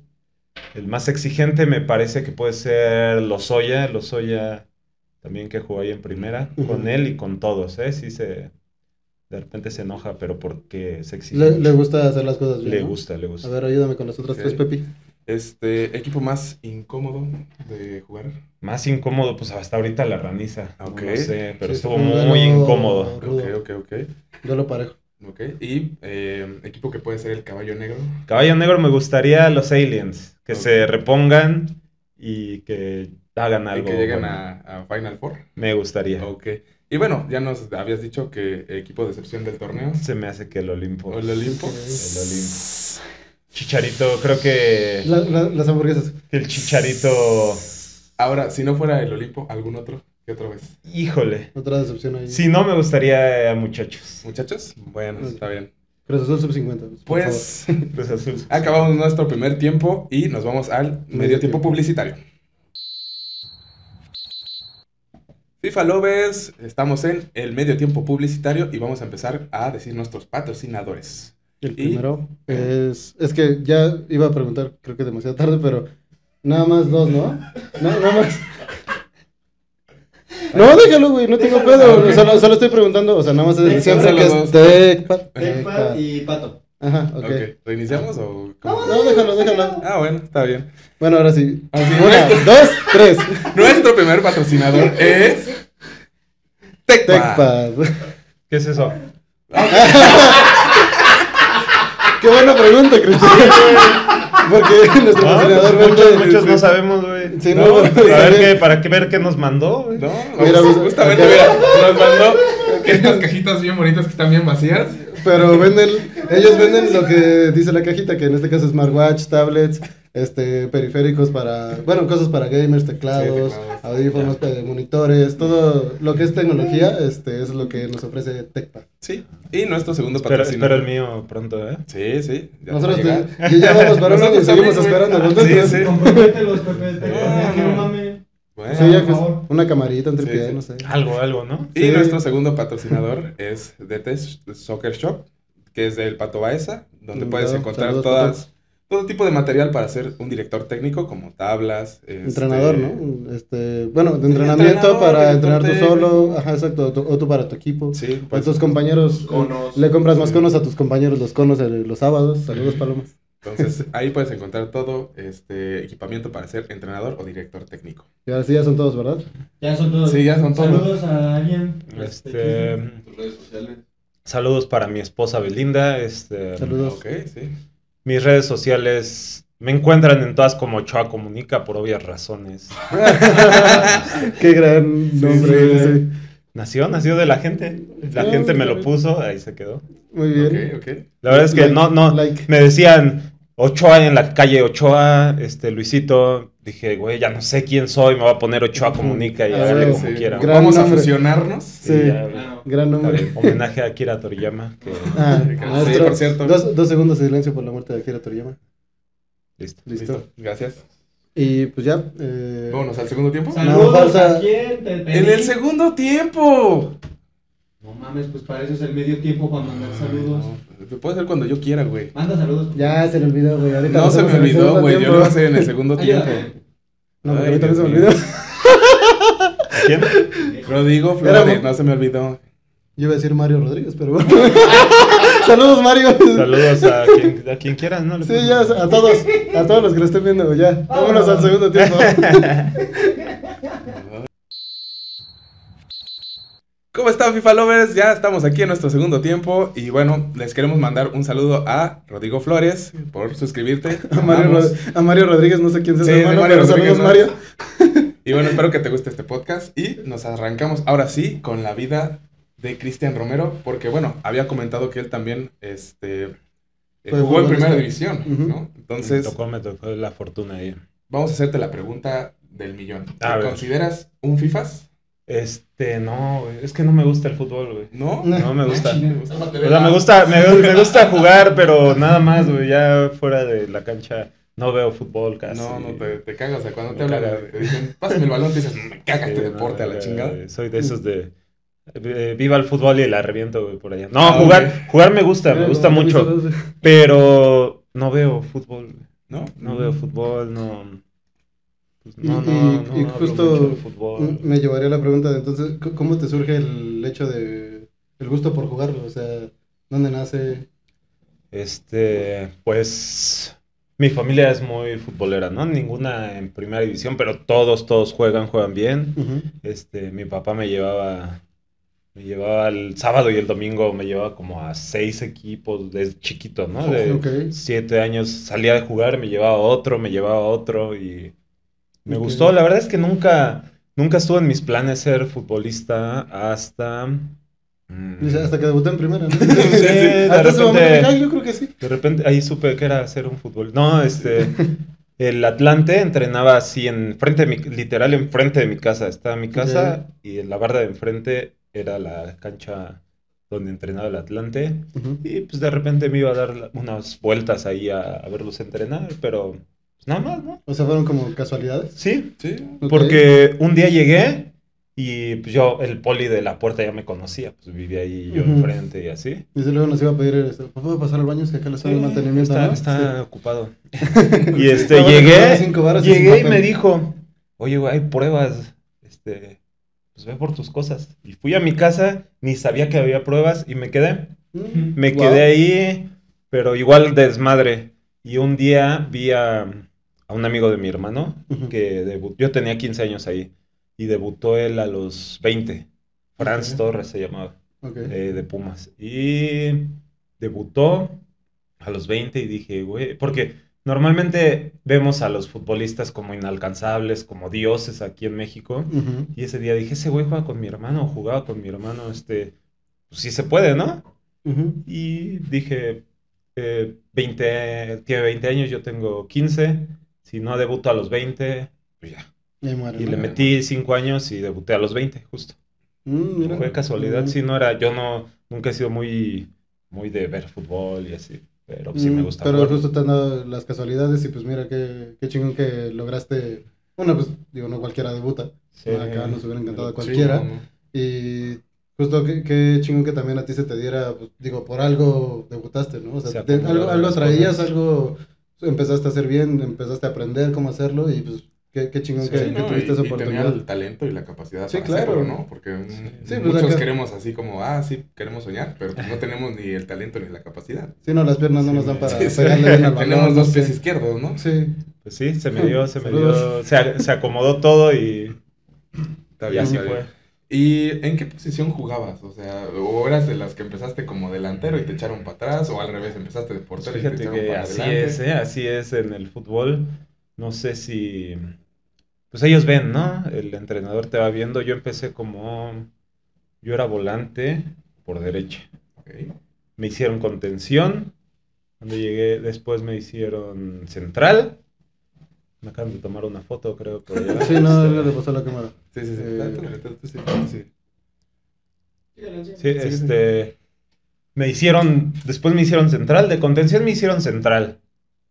El más exigente me parece que puede ser Lozoya. Lozoya también que jugó ahí en primera. Ujú. Con él y con todos, ¿eh? Sí se... De repente se enoja, pero porque se exige Le, mucho. le gusta hacer las cosas bien, Le ¿no? gusta, le gusta. A ver, ayúdame con las otras Ok. tres, Pepi. Este, equipo más incómodo de jugar. Más incómodo, pues hasta ahorita la raniza. No Ok. lo sé, pero Sí, estuvo fue un muy duelo incómodo. rudo. Ok, ok, ok. Yo lo parejo. Ok. Y eh, equipo que puede ser el caballo negro. Caballo Negro me gustaría los aliens, que Ok. se repongan y que hagan Y algo. que lleguen bueno. a, a Final Four. Me gustaría. Ok. Y bueno, ya nos habías dicho que equipo de excepción del torneo. Se me hace que el Olimpo. ¿O el Olimpo? Ok. El Olimpo. Chicharito, creo que, La- la- las hamburguesas. que el Chicharito. Ahora, si no fuera el Olimpo, ¿algún otro? ¿Qué otra vez? Híjole. Otra decepción ahí. Si no, me gustaría a muchachos. ¿Muchachos? Bueno, Ok. está bien. Cruz Azul sub cincuenta. por Pues Cruz Azul. acabamos nuestro primer tiempo y nos vamos al medio tiempo publicitario. FIFA Lovers, estamos en el medio tiempo publicitario y vamos a empezar a decir nuestros patrocinadores. El Y- primero es... Es que ya iba a preguntar, creo que demasiado tarde, pero... Nada más dos, ¿no? No, nada más... No, déjalo, güey, no tengo pedo. Ok. Solo, solo estoy preguntando, o sea, nada más desde Tecpad, siempre que solo es dos. Tecpad. Tecpad y Pato. Ajá, ok. Ok, ¿reiniciamos o cómo? No, déjalo, déjalo. Ah, bueno, está bien. Bueno, ahora sí. Así Una, es. dos, tres. Nuestro primer patrocinador es Tecpad. Tecpad. ¿Qué es eso? Qué buena pregunta, Cristian. Porque nuestro No, patrocinador pues muchos, vende... muchos no sabemos, güey. Sí, No, no, a pero- A ver qué, para qué ver qué nos mandó, güey. No, Mira, no, pues, justamente acá- mira, nos mandó estas cajitas bien bonitas que están bien vacías. Pero venden, ellos venden lo que dice la cajita, que en este caso es smartwatch, tablets, este, periféricos para, bueno, cosas para gamers, teclados, Sí, teclados, audífonos, eh, monitores, todo lo que es tecnología, este, es lo que nos ofrece Tecpad. Sí, y nuestro segundo Espero, patrocinador. espero el mío pronto, ¿eh? Sí, sí. ya Nosotros va a te- llegar. y ya vamos para un año y Nosotros seguimos también, esperando. güey. ¿Contentos? Sí, sí. Compromételos, Pepe. Te No, no no. mames. Bueno, Sí, ya por que es favor. una camarita, un Sí, tripié, sí. no sé. Algo, algo, ¿no? Y Sí. nuestro segundo patrocinador es D T Soccer Shop, que es del Pato Baeza, donde Mm, puedes claro. encontrar Saludos, todas, todo tipo de material para ser un director técnico, como tablas. este, Entrenador, ¿no? Este, bueno, de Sí, entrenamiento entrenador, para director entrenar tú técnico. solo, ajá, exacto, o tú, o tú para tu equipo. Sí, A pues, tus compañeros, Conos. le compras más Sí. conos a tus compañeros los conos el- los sábados. Saludos, Palomas. entonces ahí puedes encontrar todo este equipamiento para ser entrenador o director técnico. Y así ya son todos, ¿verdad? Ya son todos. Sí, ya son todos. Saludos a alguien. Este, Tus redes sociales. saludos para mi esposa Belinda. Este, Saludos. Ok, sí. Mis redes sociales me encuentran en todas como Ochoa Comunica por obvias razones. Qué gran nombre. sí, sí. Nació, nació de la gente. La No, gente me está lo bien. puso, ahí se quedó. Muy bien. Ok, ok. La verdad es que Like, no, no, like. me decían, Ochoa en la calle Ochoa, este, Luisito, dije, güey, ya no sé quién soy, me voy a poner Ochoa Comunica y Ah, hágale sí. como quiera. Gran Vamos nombre. a fusionarnos. Sí, Y ya, güey. Claro. gran nombre. Dale, homenaje a Akira Toriyama, que Ah, Sí, maestro, por cierto. Dos, dos segundos de silencio por la muerte de Akira Toriyama. listo. Listo. Listo. Gracias. Y pues ya. Eh, Vámonos al segundo tiempo. Saludos falta- a quién, te pedí. En el segundo tiempo. No mames, pues para eso es el medio tiempo para mandar saludos. No, puede ser cuando yo quiera, güey. Manda saludos. Ya se le olvidó, güey. Ahorita No lo se me hacemos en el olvidó, segundo güey. Yo tiempo. lo voy a hacer en el segundo tiempo. Ayúdame. No, porque Ay, a mí también se me Dios olvidó. ¿A quién? Rodrigo Era Flores, mo- no se me olvidó. Yo iba a decir Mario Rodríguez, pero. Saludos, Mario. Saludos a quien, a quien quieras, ¿no? Sí, ya, a todos, a todos los que lo estén viendo, ya. Vámonos al segundo tiempo. ¿Cómo están, FIFA Lovers? Ya estamos aquí en nuestro segundo tiempo. Y bueno, les queremos mandar un saludo a Rodrigo Flores por suscribirte. A Mario, Amamos. Rod- a Mario Rodríguez, no sé quién sea Sí, su de hermano, Mario pero Rodríguez, saludos, ¿no? Mario. Y bueno, espero que te guste este podcast. Y nos arrancamos ahora sí con la vida de Cristian Romero. Porque bueno, había comentado que él también este, eh, Fue jugó en futbolista. primera división, Ujú. ¿no? Me Entonces, tocó, me tocó la fortuna ahí. vamos a hacerte la pregunta del millón. A ¿Te ver. consideras un FIFAs? Este, no, güey, es que no me gusta el fútbol, güey. ¿No? No me gusta. Ah, chinga. O sea, me gusta, me, me gusta jugar, pero nada más, güey, ya fuera de la cancha no veo fútbol casi. No, no, te, te cagas. O sea, cuando Me te hablan, caga, te dicen, pásame el balón, te dices, me caga Sí, este no, deporte a la ya, chingada. güey, Soy de esos de eh, viva el fútbol y la reviento, güey, por allá. No, Ah, jugar, ok. jugar me gusta, me gusta mucho, pero no veo fútbol, güey. ¿No? No veo fútbol, no. Pues Y, no, no, y- no y hablo justo mucho de fútbol. m- me llevaría a la pregunta de entonces, c- ¿cómo te surge el hecho de el gusto por jugarlo? O sea, ¿dónde nace? Este, pues mi familia es muy futbolera, ¿no? Ninguna en primera división, pero todos, todos juegan, juegan bien. Ujú. Este, mi papá me llevaba, me llevaba el sábado y el domingo, me llevaba como a seis equipos desde chiquito, ¿no? De Ok. siete años salía de jugar, me llevaba a otro, me llevaba a otro y me Ok. gustó. La verdad es que nunca, nunca estuvo en mis planes ser futbolista hasta... mm, Dice, hasta que debuté en primera, ¿no? sí, de Hasta ese momento repente- dije, "Ay, yo creo que sí. de repente ahí supe que era hacer un fútbol. No, este, el Atlante entrenaba así en frente de mi, literal enfrente de mi casa. Estaba mi casa y la barda de enfrente era la cancha donde entrenaba el Atlante. Ujú. Y pues de repente me iba a dar la- unas vueltas ahí a, a verlos entrenar, pero pues nada más, ¿no? O sea, fueron como casualidades. Sí, Sí. Ok. porque un día llegué y pues yo, el poli de la puerta ya me conocía, pues vivía ahí yo Ujú. enfrente y así. Dice, luego nos iba a pedir, este, ¿puedo pasar al baño? Es que acá le sale el mantenimiento, está, ¿no? está ocupado. Y este, No, bueno, llegué, cinco varos y sin llegué y papel. me dijo, oye, güey, hay pruebas, este, pues ve por tus cosas. Y fui a mi casa, ni sabía que había pruebas y me quedé. Mm, Me wow. quedé ahí, pero igual desmadre. Y un día vi a, a un amigo de mi hermano, Ujú. que debutó, yo tenía quince años ahí, y debutó él a los veinte. Franz Ok. Torres se llamaba, Ok. eh, de Pumas. Y debutó a los veinte y dije, güey, porque normalmente vemos a los futbolistas como inalcanzables, como dioses aquí en México. Ujú. Y ese día dije, ese güey juega con mi hermano, jugaba con mi hermano, este, pues sí se puede, ¿no? Ujú. Y dije, eh, veinte, tiene veinte años, yo tengo quince, si no debuto a los veinte, pues ya. Y ahí muere, Y ¿no? le metí cinco años y debuté a los veinte, justo. Mm, mira. Fue casualidad, Mm. sí, no era, yo no, nunca he sido muy, muy de ver fútbol y así, pero sí me Mm, gusta Pero jugar. justo te han dado las casualidades y pues mira qué, qué chingón que lograste. Bueno, pues digo, no cualquiera debuta. Sí. Acá nos hubiera encantado a Sí, cualquiera. no, no. Y justo qué, qué chingón que también a ti se te diera, pues, digo, por algo debutaste, ¿no? O sea, Se te- algo, acomodaron algo las traías, cosas. algo empezaste a hacer bien, empezaste a aprender cómo hacerlo y pues qué, qué chingón Sí, que, Sí, que no, tuviste y, esa y tenía oportunidad. el talento y la capacidad Sí, para claro. hacerlo, ¿no? Porque mm, Sí, pues, muchos acá- queremos así como, ah, sí, queremos soñar, pero pues no tenemos ni el talento ni la capacidad. Sí, no, las piernas no nos dan para Sí, sí. pegarle bien al balón. Tenemos dos no sé. pies izquierdos, ¿no? Sí. Pues sí, se me dio, se me Saludos. dio, se, a- se acomodó todo y, Está y bien, así está bien. fue. ¿Y en qué posición jugabas? O sea, ¿o eras de las que empezaste como delantero y te echaron para atrás? ¿O al revés, empezaste de portero y te Fíjate echaron que para así adelante? es, ¿eh? Así es en el fútbol. No sé si... Pues ellos ven, ¿no? El entrenador te va viendo. Yo empecé como... Yo era volante por derecha. Ok. Me hicieron contención Cuando llegué, después me hicieron central. Me acaban de tomar una foto, creo, por allá. Sí, no, Este, no le pasó la cámara. Sí, sí, sí. Eh, Tanto, tanto, sí, tanto, sí. Sí, este... Me hicieron... Después me hicieron central. De contención me hicieron central.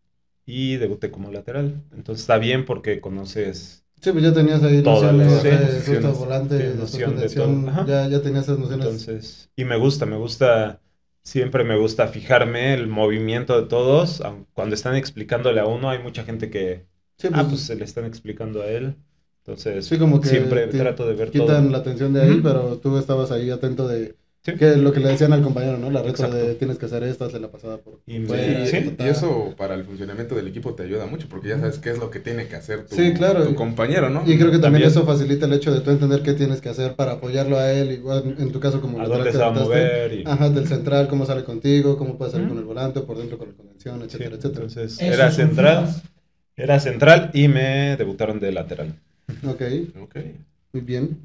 Y debuté como lateral. Entonces está bien porque conoces... Sí, pues ya tenías ahí Todas nociones, las eh, posiciones. justo volante, Tienes después noción de contención, todo. Ajá. ya, ya tenías esas nociones. Entonces... Y me gusta, me gusta... Siempre me gusta fijarme el movimiento de todos. aun- Cuando están explicándole a uno, hay mucha gente que... Sí, Ah, pues, pues se le están explicando a él. Entonces, sí, como que siempre te trato de ver quitan todo. la atención de ahí, Ujú. pero tú estabas ahí atento de Sí. que lo que le decían al compañero, ¿no? La retro Exacto. de tienes que hacer esta, hazle la pasada por Y me- fuera, sí, ta, ta, ta. Y eso para el funcionamiento del equipo te ayuda mucho porque ya sabes qué es lo que tiene que hacer tu, Sí, claro. tu compañero, ¿no? Y creo que también, También. eso facilita el hecho de tú entender qué tienes que hacer para apoyarlo a él, igual en tu caso como A lateral dónde que se va a adaptaste. mover. Y... Ajá, del central, cómo sale contigo, cómo puede salir Ujú. con el volante, por dentro con la contención, Sí, etcétera, etcétera. entonces, Esos era son central. fijas. Era central y me debutaron de lateral. Ok, Ok. muy bien.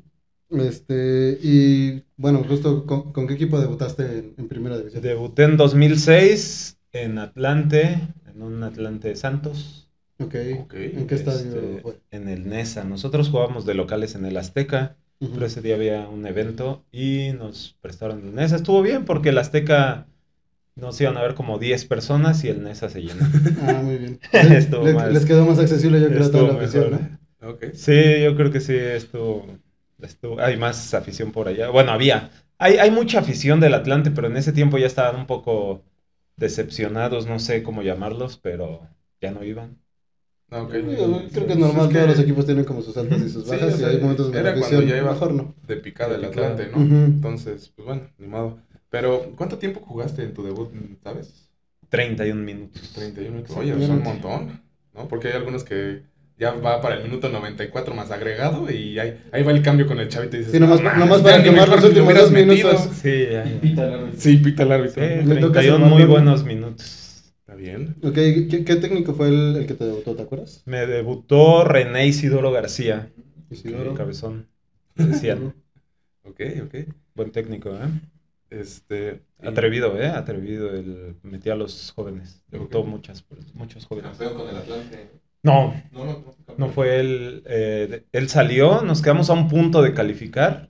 Este, y bueno, justo, ¿con, con qué equipo debutaste en, en primera división? Debuté en dos mil seis en Atlante, en un Atlante Santos. Ok, Ok, ¿en qué estadio este, fue? en el Nesa. Nosotros jugábamos de locales en el Azteca. Ujú. Pero ese día había un evento y nos prestaron el Nesa. Estuvo bien porque el Azteca nos iban a ver como diez personas y el Nesa se llenó. Ah, muy bien. Estuvo Le- más- les quedó más accesible, yo creo, a toda Estuvo la afición, mejor. ¿no? Ok. Sí, yo creo que sí, estuvo, estuvo- hay más afición por allá. Bueno, había. Hay, hay mucha afición del Atlante, pero en ese tiempo ya estaban un poco decepcionados, no sé cómo llamarlos, pero ya no iban. Ah, ok. Digo, creo que es normal, Es que todos los equipos tienen como sus altas y sus Sí, bajas, o y sea, hay momentos donde era la cuando afición ya iba mejor no. de picada el De picada. Atlante, ¿no? Ujú. Entonces, pues bueno, ni modo. Pero, ¿cuánto tiempo jugaste en tu debut, sabes? treinta y un minutos. treinta y uno minutos. Sí, Oye, es un obviamente. montón, ¿no? Porque hay algunos que ya va para el minuto noventa y cuatro más agregado y ahí, ahí va el cambio con el chavito y dices, Sí, nomás, "No mames, nomás ya para ni quemar mejor los ni lo últimos hubieras dos metido". minutos. Sí, ya, Y ya. pita el árbitro. Sí, pita el árbitro. Sí, Le treinta tocas y el uno muy balón. buenos minutos. Está bien. Ok, ¿qué, qué técnico fue el, el que te debutó, te acuerdas? Me debutó René Isidoro García, Isidoro. el cabezón. le Decían, Ok, ok. buen técnico, ¿eh? Este... y- Atrevido, ¿eh? Atrevido, él metía a los jóvenes. Debutó Ok. muchas, muchos jóvenes. Campeón con el Atlante. No, No, no, no. fue campeón. no fue él. eh, de- él salió, nos quedamos a un punto de calificar.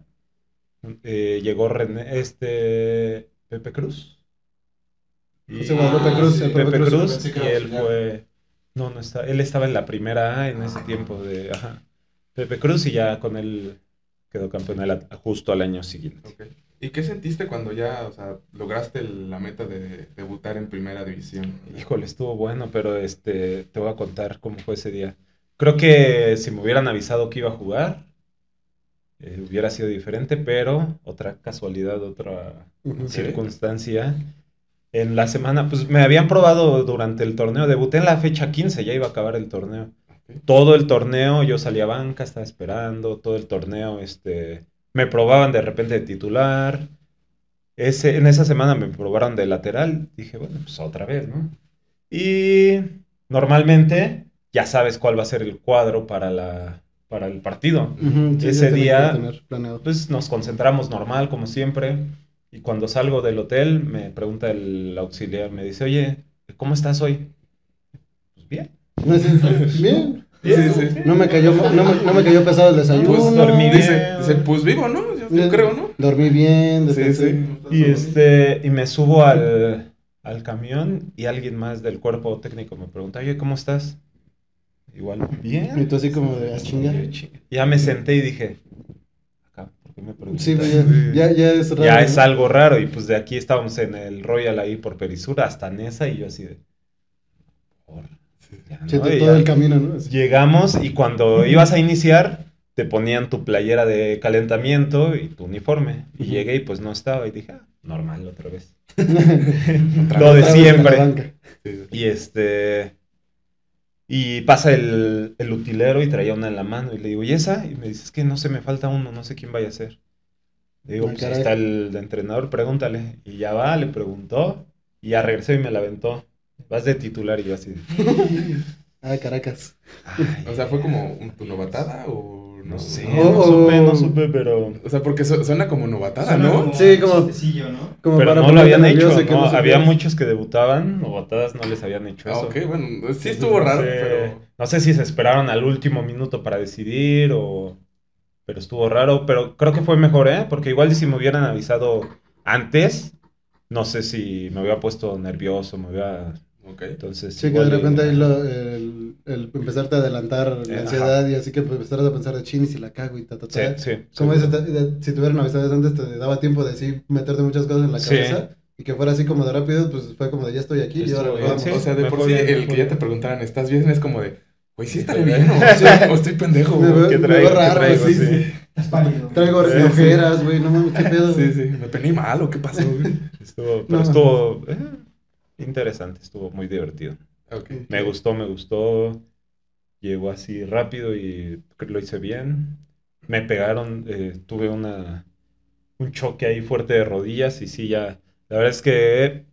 Eh, llegó René, este, Pepe Cruz. Y- José Guadalupe Cruz, el Pepe Pepe Cruz. Cruz, Pensé que y era él auxiliar. fue, no, no está, él estaba en la primera A en ese tiempo de, ajá, Pepe Cruz y ya con él quedó campeón el at- justo al año siguiente. Ok. ¿Y qué sentiste cuando ya, o sea, lograste el- la meta de debutar en primera división? Híjole, estuvo bueno, pero este, te voy a contar cómo fue ese día. Creo que si me hubieran avisado que iba a jugar, eh, hubiera sido diferente, pero otra casualidad, otra Ujú. circunstancia. En la semana, pues me habían probado durante el torneo, debuté en la fecha quince, ya iba a acabar el torneo. Ok. Todo el torneo yo salía a banca, estaba esperando, todo el torneo, este, me probaban de repente de titular. Ese, en esa semana me probaron de lateral, dije, bueno, pues otra vez, ¿no? Y normalmente ya sabes cuál va a ser el cuadro para la, para el partido. Ujú, sí, Ese ya tenía día- que tener planeado. Pues nos concentramos normal, como siempre. Y cuando salgo del hotel, me pregunta el auxiliar, me dice, oye, ¿cómo estás hoy? Pues bien. No, sí, bien. Sí, sí. No me cayó, no me, no me cayó pesado el desayuno. Pues dormí bien. Dice, dice, pues vivo, ¿no? Yo, yo creo, ¿no? Dormí bien, Sí, descansé. sí. Y este, y me subo al, al camión y alguien más del cuerpo técnico me pregunta, oye, ¿cómo estás? Igual, Y bien. tú así como de, ah, chinga. Ya me senté y dije, acá, ¿por qué me preguntas? Sí, pues ya, ya, ya es raro. Ya es ¿no? algo raro y pues de aquí estábamos en el Royal ahí por Perisur hasta Nesa y yo así de... "Por, ya, Sí, ¿no?". todo Y todo ya el camino, ¿no? Así. llegamos y cuando ibas a iniciar te ponían tu playera de calentamiento y tu uniforme. Y Ujú. llegué y pues no estaba y dije, ah, normal otra vez. Otra Lo de vez en la siempre. banca. Sí, sí. Y este... Y pasa el, el utilero y traía una en la mano y le digo, ¿y esa? Y me dice, es que no sé, me falta uno, no sé quién vaya a ser. Le digo, Ah, pues ahí caray. está el entrenador, pregúntale. Y ya va, le preguntó y ya regresó y me la aventó. Vas de titular y yo así de... Ah, Caracas. "Ay". O sea, ¿fue como un- tu novatada o No sé, Oh, no supe, no supe, pero... O sea, porque su- suena como novatada, Suena ¿no? como Sí, como- chistecillo, ¿no? Como Pero para no lo ponerte habían hecho, nervioso y que ¿no? no Había supieras. muchos que debutaban, novatadas no les habían hecho Ah, eso. ok, bueno, sí Entonces, estuvo no raro, sé- pero... No sé si se esperaron al último minuto para decidir o... Pero estuvo raro, pero creo que fue mejor, ¿eh? Porque igual si me hubieran avisado antes, no sé si me hubiera puesto nervioso, me hubiera... Ok. Entonces, Sí, que de igual y- repente ahí lo, el, el empezarte a adelantar la Eh, ansiedad y así que pues empezar a pensar de chin y si la cago y ta, ta, Sí, ta. sí. Como seguro. dices, te- te- si tuvieran avisado antes te daba tiempo de sí meterte muchas cosas en la Sí. cabeza y que fuera así como de rápido, pues fue como de ya estoy aquí y Estuvo ahora bien, vamos. sí. O sea, de me por fue sí, bien, me el fue que ya bien. te preguntaran, ¿estás bien? Es como de, pues sí estaré Sí. bien, o, sí, o estoy pendejo. Me güey. veo, ¿Qué me traigo? veo ¿Qué raro, traigo? sí, Sí. sí. Estás pálido. Traigo Sí, sí. ojeras, güey, no mames, qué pedo. Sí, sí, me peiné mal, ¿o qué pasó, güey? Estuvo, pero No. estuvo eh, interesante, estuvo muy divertido. Ok. Me gustó, me gustó. Llegó así rápido y creo que lo hice bien. Me pegaron, eh, tuve una un choque ahí fuerte de rodillas y sí, ya. La verdad es que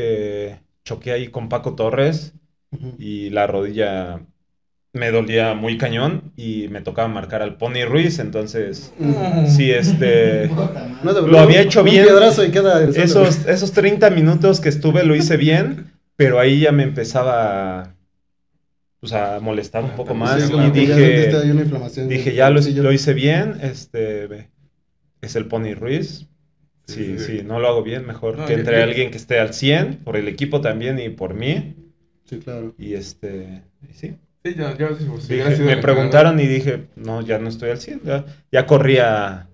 eh, choqué ahí con Paco Torres Ujú. y la rodilla me dolía muy cañón y me tocaba marcar al Pony Ruiz, entonces Mm. sí, este... Puta No te madre. Lo había hecho un bien. piedrazo y queda en el suelo, Esos, esos treinta minutos que estuve lo hice bien, pero ahí ya me empezaba a, pues, a molestar un poco güey. más Sí, y como que ya sentiste ahí dije, una inflamación. dije en ya el lo, bolsillo. lo hice bien, este es el Pony Ruiz. Sí, Sí, sí, sí, sí. no lo hago bien, mejor No, que yo- entre yo- alguien que esté al cien, por el equipo también y por mí. Sí, claro. Y este, y sí. Sí, ya, ya, si Dije- hubiera sido me el preguntaron y dije, no, ya no estoy al cien, ya, ya corría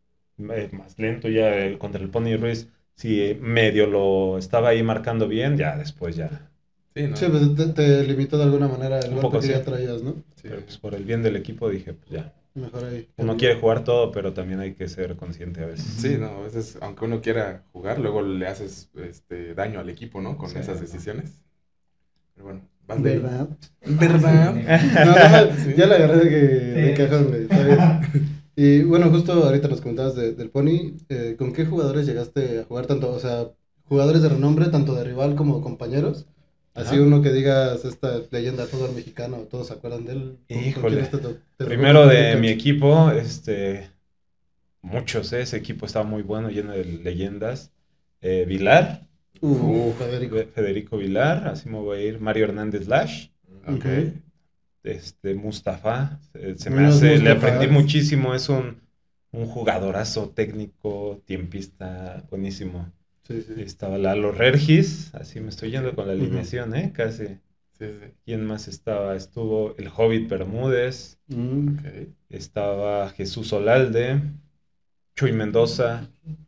eh, más lento ya eh, contra el Pony Ruiz. Si medio lo estaba ahí marcando bien, ya después ya. Sí, ¿no? Sí, pues te, te limitó de alguna manera el Un golpe poco que sí. ya traías, ¿no? Sí. Pero pues por el bien del equipo dije, pues ya. Mejor ahí. Uno quiere jugar todo, pero también hay que ser consciente a veces. Sí, no, a veces, aunque uno quiera jugar, luego le haces este, daño al equipo, ¿no? Con Sí. esas decisiones. Pero bueno, vas de ahí. ¿Verdad? ¿Verdad? No, no, Sí. ya la agarré de, que, de Sí. cajón, güey. Está bien. Y bueno, justo ahorita nos comentabas de- del Pony. eh, ¿Con qué jugadores llegaste a jugar tanto? O sea, jugadores de renombre, tanto de rival como compañeros. Así Ajá. uno que digas esta leyenda fútbol mexicano, todos se acuerdan de él. ¿Con- con Híjole. quiénes te to- te tocó Primero jugar en de mi cancha? equipo, este, muchos, ¿eh? Ese equipo estaba muy bueno, lleno de leyendas. Eh, Vilar, Uh, Uf. Federico. Fe- Federico Vilar, así me voy a ir. Mario Hernández Lash, Ok. Ujú. este, Mustafa, se, se me Unos hace, le Mustafas. aprendí muchísimo, es un, un jugadorazo técnico, tiempista, buenísimo. Sí, sí. Estaba Lalo Regis, así me estoy yendo con la Ujú. alineación, ¿eh? Casi. Sí, sí. ¿Quién más estaba? Estuvo el Hobbit Bermúdez, Mm. Ok. estaba Jesús Olalde, Chuy Mendoza,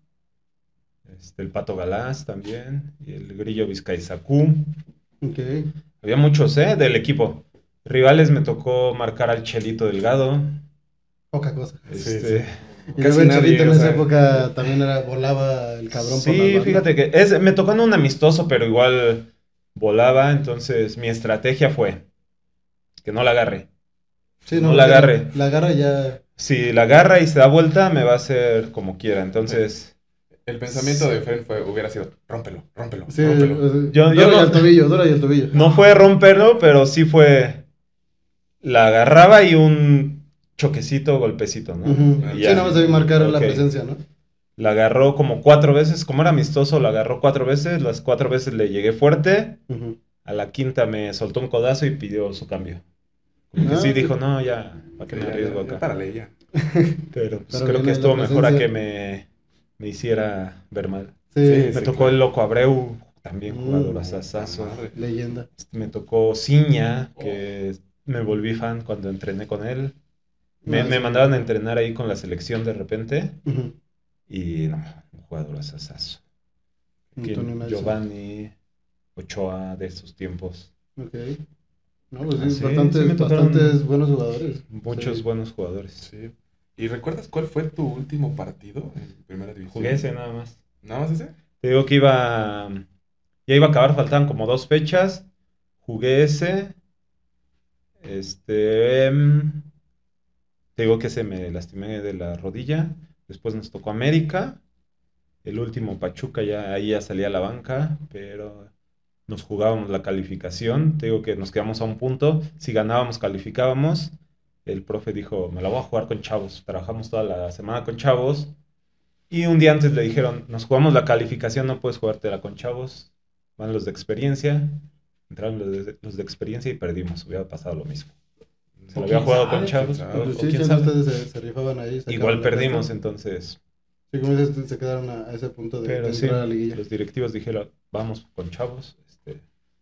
este, el Pato Galás también, y el Grillo Vizcaizacú. Ok. Había muchos, ¿eh? Del equipo. Rivales me tocó marcar al Chelito Delgado. Poca cosa. Sí, Este, Y Casi luego el nadie, Chelito en o esa sea. época también era, volaba el cabrón por las Sí, bandas. fíjate que es, me tocó en un amistoso, pero igual volaba, entonces mi estrategia fue que no la agarre. Sí, no la porque agarre. La agarra ya. Si la agarra y se da vuelta, me va a hacer como quiera. Entonces, El pensamiento de Fren fue, hubiera sido, rómpelo, rómpelo, Sí, rómpelo. o sea, Yo- yo dura y no- el tobillo, dura y el tobillo. no fue romperlo, pero sí fue. La agarraba y un choquecito, golpecito, ¿no? Ujú. Y Sí, ya. nada más debe marcar la Ok. presencia, ¿no? La agarró como cuatro veces. Como era amistoso, la agarró cuatro veces. Las cuatro veces le llegué fuerte. Ujú. A la quinta me soltó un codazo y pidió su cambio. Como que Ah, sí ok. dijo, no, ya, ¿para qué Ya, me ya, arriesgo ya, acá? párale, ya. Pero pues Pero creo viene que la estuvo mejor a presencia. que me, me hiciera ver mal. Sí, Sí, Me sí, tocó claro. el Loco Abreu, también Mm. jugador asasazo. Madre. leyenda. Me tocó Ciña, que me volví fan cuando entrené con él. Me, Ah, me sí. mandaban a entrenar ahí con la selección de repente. Ujú. Y no, un jugador asasazo. Antonio Nelson. Giovanni, Ochoa de esos tiempos. Ok. No, pues Ah, sí, sí, bastantes, sí me tocaron bastantes buenos jugadores. Muchos Sí. buenos jugadores. Sí. ¿Y recuerdas cuál fue tu último partido en primera división? Jugué ese nada más. ¿Nada más ese? Te digo que iba. Ya iba a acabar, faltaban como dos fechas. Jugué ese. Este. em, Te digo que se me lastimé de la rodilla. Después nos tocó América. El último Pachuca, ya ahí ya salía a la banca. Pero nos jugábamos la calificación. Te digo que nos quedamos a un punto. Si ganábamos, calificábamos. el profe dijo, me la voy a jugar con chavos. Trabajamos toda la semana con chavos. Y un día antes le dijeron, nos jugamos la calificación, no puedes jugártela con chavos. Van los de experiencia. Entraron los de, los de experiencia y perdimos. Hubiera pasado lo mismo. Se lo había jugado con chavos. quién o- sabe. Pues o sí, quién chance sabe. ustedes se, se rifaban ahí. sacaban Igual la perdimos, casta. entonces. Sí, como dices, se quedaron a, a ese punto de, Pero de sí, entrar a la liguilla. los directivos dijeron, vamos con chavos. Este,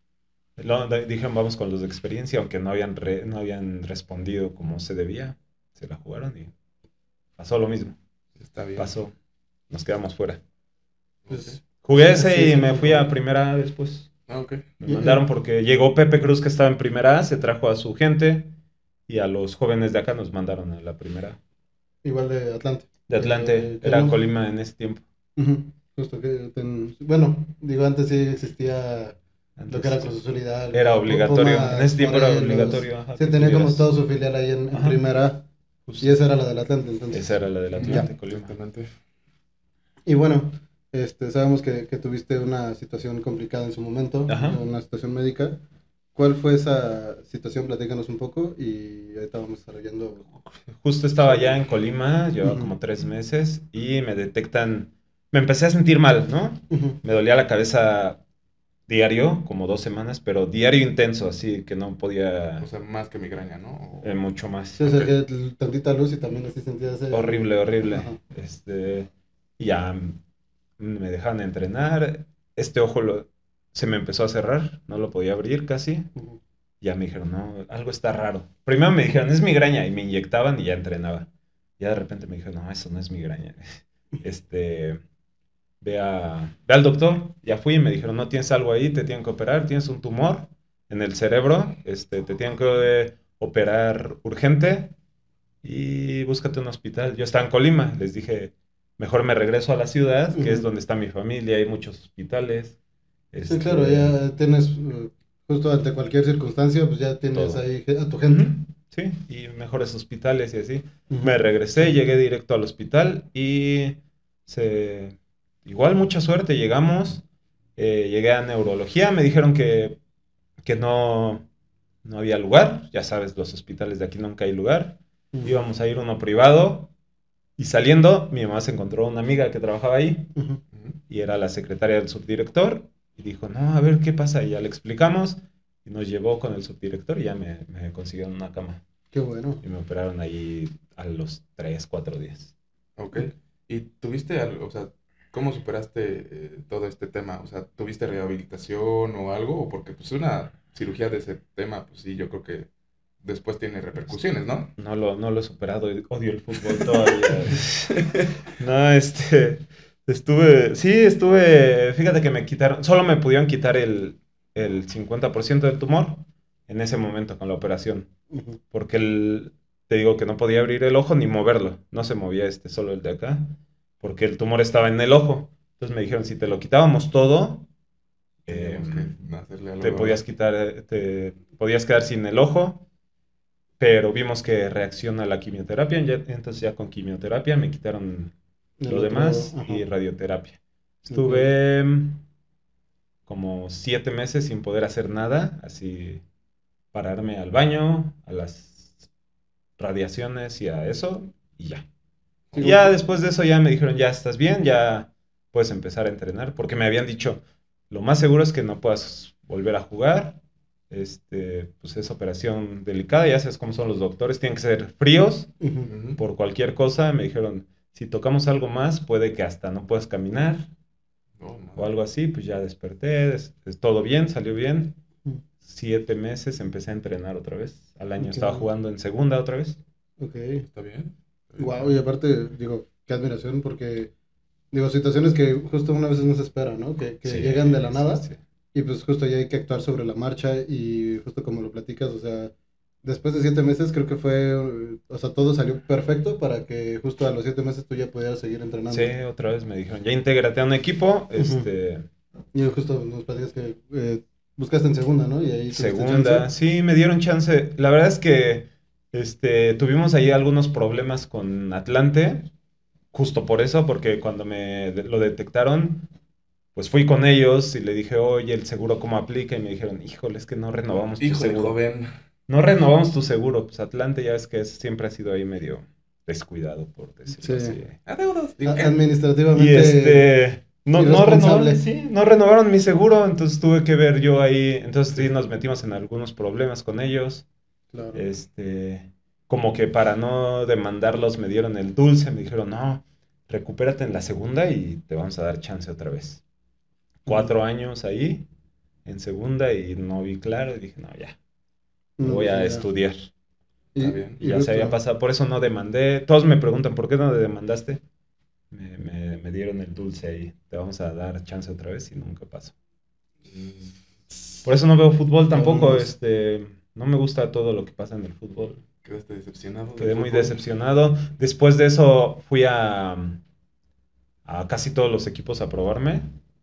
lo- de- dijeron, vamos con los de experiencia, aunque no habían, re- no habían respondido como se debía. Se la jugaron y pasó lo mismo. Está bien. Pasó. Nos quedamos fuera. Pues, Jugué Así ese es y el me fui fútbol. a primera A después. Ah, ok. Me Ya. mandaron porque llegó Pepe Cruz, que estaba en primera A, se trajo a su gente y a los jóvenes de acá nos mandaron a la primera A. igual de Atlante. De Atlante, Eh, era Colima. Colima en ese tiempo. Ujú, justo que ten- bueno, digo, antes sí existía Antes, lo que era Cruz Azul Hidalgo, Era obligatorio, Pumas, en ese tiempo era Morelos. obligatorio. ajá, Sí, que tenía como tuvieras- todo su filial ahí en, en Ajá. primera. justo. Y esa era la del Atlante, entonces. Esa era la del Atlante, Ya. Colima. Exactamente. Y bueno, este, sabemos que, que tuviste una situación complicada en su momento, Ajá. una situación médica. ¿Cuál fue esa situación? Platícanos un poco y ahorita vamos desarrollando. Justo estaba ya en Colima, llevaba Ujú. como tres meses y me detectan, me empecé a sentir mal, ¿no? Ujú. Me dolía la cabeza diario, como dos semanas, pero diario intenso, así que no podía O sea, más que migraña, ¿no? O- eh, mucho más. Sí, o sea, que l- tantita luz y también así sentías. ese- Horrible, horrible. Ajá. Este, y ya mm, me dejaban entrenar. Este ojo lo- se me empezó a cerrar, no lo podía abrir casi. Ujú. Ya me dijeron, no, algo está raro. Primero me dijeron, es migraña, y me inyectaban y ya entrenaba. Ya de repente me dijeron, no, eso no es migraña. Este, ve, a- ve al doctor. Ya fui y me dijeron, no, tienes algo ahí, te tienen que operar, tienes un tumor en el cerebro, este, te tienen que eh, operar urgente y búscate un hospital. Yo estaba en Colima, les dije, mejor me regreso a la ciudad, que es Ujú. donde está mi familia, hay muchos hospitales. Sí, Este, claro, ya tienes, eh, justo ante cualquier circunstancia, pues ya tienes Todo. ahí a tu gente. Ujú, sí, y mejores hospitales y así. Ujú. Me regresé, llegué directo al hospital y se... igual mucha suerte, llegamos, eh, llegué a neurología, me dijeron que, que no, no había lugar, ya sabes, los hospitales de aquí nunca hay lugar, Ujú. íbamos a ir uno privado y saliendo mi mamá se encontró una amiga que trabajaba ahí Ujú. Ujú. y era la secretaria del subdirector y dijo, no, a ver qué pasa, y ya le explicamos y nos llevó con el subdirector y ya me, me consiguieron una cama. Qué bueno. Y me operaron ahí a los tres, cuatro días. Ok. ¿Y tuviste algo, o sea, cómo superaste eh, todo este tema? O sea, ¿tuviste rehabilitación o algo? O porque pues una cirugía de ese tema, pues sí, yo creo que después tiene repercusiones, ¿no? No lo, no lo he superado, odio el fútbol todavía. No, este, estuve, sí, estuve, fíjate que me quitaron, solo me pudieron quitar el, el cincuenta por ciento del tumor en ese momento con la operación. Ujú. Porque el, te digo que no podía abrir el ojo ni moverlo, no se movía este, solo el de acá, porque el tumor estaba en el ojo. Entonces me dijeron, si te lo quitábamos todo, eh, Teníamos que hacerle algo. te podías quitar, eh, te podías quedar sin el ojo, pero vimos que reacciona a la quimioterapia, ya- entonces ya con quimioterapia me quitaron El lo otro, demás ajá. y radioterapia. Estuve mm, como siete meses sin poder hacer nada, así pararme al baño, a las radiaciones y a eso, y ya. Sí, Y ya como- después de eso ya me dijeron, ya estás bien, ya puedes empezar a entrenar, porque me habían dicho, lo más seguro es que no puedas volver a jugar, este, pues es operación delicada, ya sabes cómo son los doctores, tienen que ser fríos Ujú. Ujú. por cualquier cosa. Me dijeron, si tocamos algo más, puede que hasta no puedas caminar No, no. o algo así. Pues ya desperté, des- des- todo bien, salió bien. Ujú. Siete meses empecé a entrenar otra vez. Al año Ok. estaba jugando en segunda otra vez. Ok. ¿Está bien? Wow, y aparte, digo, qué admiración, porque, digo, situaciones que justo una vez no se espera, ¿no? Que, que Sí, llegan de la sí, nada. sí. Y pues justo ya hay que actuar sobre la marcha y justo como lo platicas, o sea, después de siete meses creo que fue, eh, o sea, todo salió perfecto para que justo a los siete meses tú ya pudieras seguir entrenando. Sí, otra vez me dijeron, ya intégrate a un equipo, este, Y justo nos platicas que eh, buscaste en segunda, ¿no? Y ahí tuviste segunda, chance. sí, me dieron chance. La verdad es que este, tuvimos ahí algunos problemas con Atlante, justo por eso, porque cuando me de- lo detectaron, pues fui con ellos y le dije, oye, el seguro cómo aplica, y me dijeron, híjole, es que no renovamos tu Híjole, seguro. joven. no renovamos tu seguro. Pues Atlante ya ves que es- siempre ha sido ahí medio descuidado, por decirlo Sí. así. Adeudos. Digo, A- ¿qué? Administrativamente. Y este, no, no irresponsable. renovaron, sí, no renovaron mi seguro, entonces tuve que ver yo ahí, entonces sí nos metimos en algunos problemas con ellos. Claro. Este, como que para no demandarlos me dieron el dulce, me dijeron, no, recupérate en la segunda y te vamos a dar chance otra vez. Cuatro Mm. años ahí, en segunda, y no vi claro, y dije, no, ya, me No, voy pues a ya. estudiar. Y, Está bien. Y y ya justo, se había pasado, por eso no demandé. Todos me preguntan, ¿por qué no demandaste? Me, me- me dieron el dulce ahí, te vamos a dar chance otra vez y nunca pasó. Mm, Por eso no veo fútbol tampoco, Cabrones. este, no me gusta todo lo que pasa en el fútbol. Quedaste decepcionado. del Quedé muy fútbol. decepcionado. Después de eso fui a, a casi todos los equipos a probarme.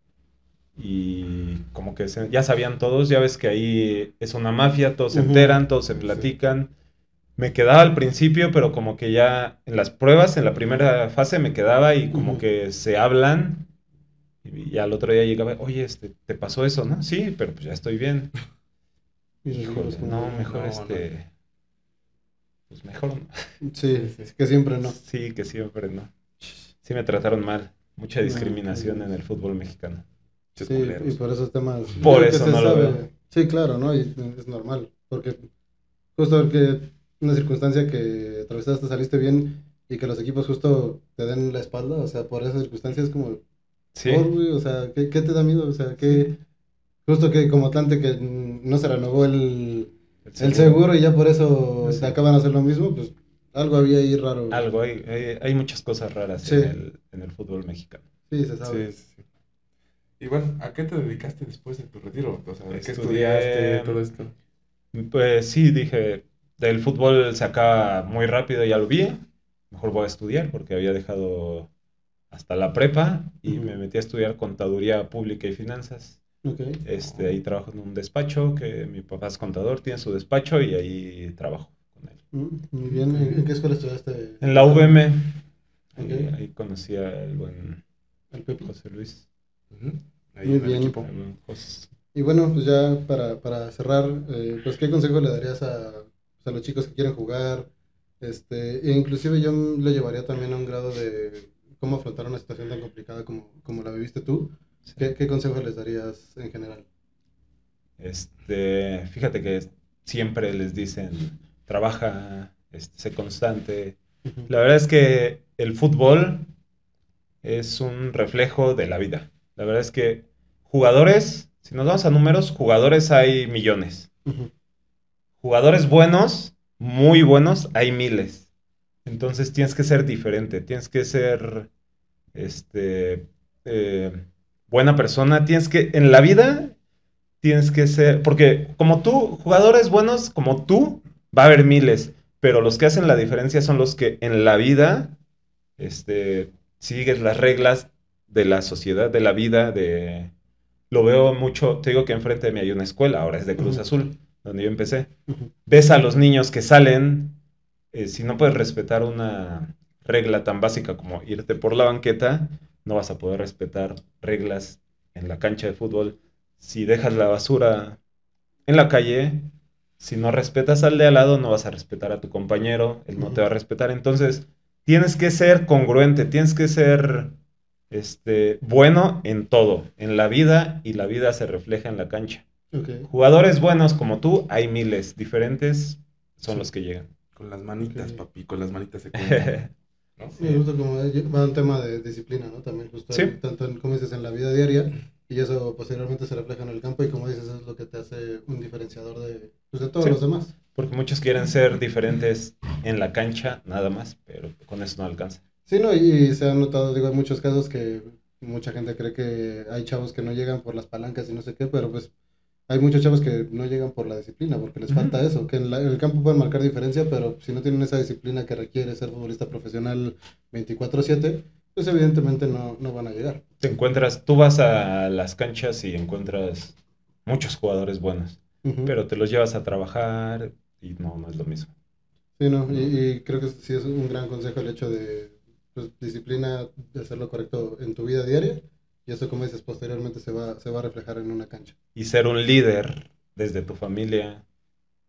Y como que se- ya sabían todos, ya ves que ahí es una mafia, todos se Ujú. enteran, todos se Sí. platican. Me quedaba al principio, pero como que ya en las pruebas, en la primera fase me quedaba y como Ujú. que se hablan. Y ya al otro día llegaba, oye, este, ¿te pasó eso, no? Sí, pero pues ya estoy bien. Y Híjole, decimos como, no, mejor no, este... Pues mejor no. Sí, es que siempre no. Sí, que siempre no. Sí me trataron mal. Mucha No, discriminación pues. en el fútbol mexicano. Muchos Sí, culeros. y por esos temas. Por creo que eso se no lo sabe. veo. Sí, claro, ¿no? Y es normal. Porque justo que una circunstancia que atravesaste saliste bien y que los equipos justo te den la espalda, o sea, por esas circunstancias es como, Sí, por, güey, o sea, ¿qué, qué te da miedo? O sea, que justo que como Atlante que mm, no se renovó el, el seguro y ya por eso Sí. te acaban de hacer lo mismo, pues algo había ahí raro. algo, hay, hay, hay muchas cosas raras Sí. en, el, en el fútbol mexicano. Sí, se sabe. Sí, sí, sí. Y bueno, ¿a qué te dedicaste después de tu retiro? O sea, ¿de qué Estudié- estudiaste todo esto? Pues sí, dije, del fútbol se acaba muy rápido, ya lo vi. Mejor voy a estudiar porque había dejado hasta la prepa y Ujú. me metí a estudiar contaduría pública y finanzas. Ok. Este, ahí trabajo en un despacho, que mi papá es contador, tiene su despacho y ahí trabajo con él. Mm, Muy bien. ¿En, en qué escuela estudiaste? En la U V M, Ok. ahí, ahí conocí al buen El Pepe. José Luis. Ujú. Ahí Muy en el bien. equipo. al buen Jos- Y bueno, pues ya para, para cerrar, eh, pues ¿qué consejo le darías a, pues, a los chicos que quieren jugar? Este, e inclusive yo le llevaría también a un grado de cómo afrontar una situación tan complicada como, como la viviste tú. sí. ¿Qué, qué consejo les darías en general? Este, fíjate que siempre les dicen, trabaja, este, sé constante. Ujú. La verdad es que el fútbol es un reflejo de la vida. La verdad es que jugadores, si nos vamos a números, jugadores hay millones. Ujú. Jugadores buenos, muy buenos, hay miles. Entonces tienes que ser diferente, tienes que ser este, eh, buena persona, tienes que, en la vida, tienes que ser, porque como tú, jugadores buenos como tú, va a haber miles, pero los que hacen la diferencia son los que en la vida, este, sigues las reglas de la sociedad, de la vida, de... Lo veo mucho, te digo que enfrente de mí hay una escuela, ahora es de Cruz Ujú. Azul, donde yo empecé. Ujú. Ves a los niños que salen, eh, si no puedes respetar una regla tan básica como irte por la banqueta, no vas a poder respetar reglas en la cancha de fútbol. Si dejas la basura en la calle, si no respetas al de al lado, no vas a respetar a tu compañero, él no te va a respetar. Entonces, tienes que ser congruente, tienes que ser este, bueno en todo, en la vida, y la vida se refleja en la cancha. Ok. Jugadores buenos como tú, hay miles, diferentes son Sí. los que llegan. Con las manitas, Ok. papi, con las manitas se cuentan, ¿no? Sí, me gusta como es- va un tema de disciplina, ¿no? También justo Sí. en- tanto en, como dices, en la vida diaria y eso posteriormente se refleja en el campo y como dices, eso es lo que te hace un diferenciador de, pues, de todos Sí. los demás. Porque muchos quieren ser diferentes en la cancha, nada más, pero con eso no alcanza. Sí, no, y, y se han notado, digo, hay muchos casos que mucha gente cree que hay chavos que no llegan por las palancas y no sé qué, pero pues hay muchos chavos que no llegan por la disciplina, porque les Ujú. falta eso, que en, la- en el campo pueden marcar diferencia, pero si no tienen esa disciplina que requiere ser futbolista profesional veinticuatro siete, pues evidentemente no, no van a llegar. Te encuentras, tú vas a las canchas y encuentras muchos jugadores buenos, Ujú. pero te los llevas a trabajar y no, no es lo mismo. Sí, no, y, y creo que sí es un gran consejo el hecho de pues, disciplina, de hacer lo correcto en tu vida diaria, y eso, como dices, posteriormente se va, se va a reflejar en una cancha. Y ser un líder desde tu familia,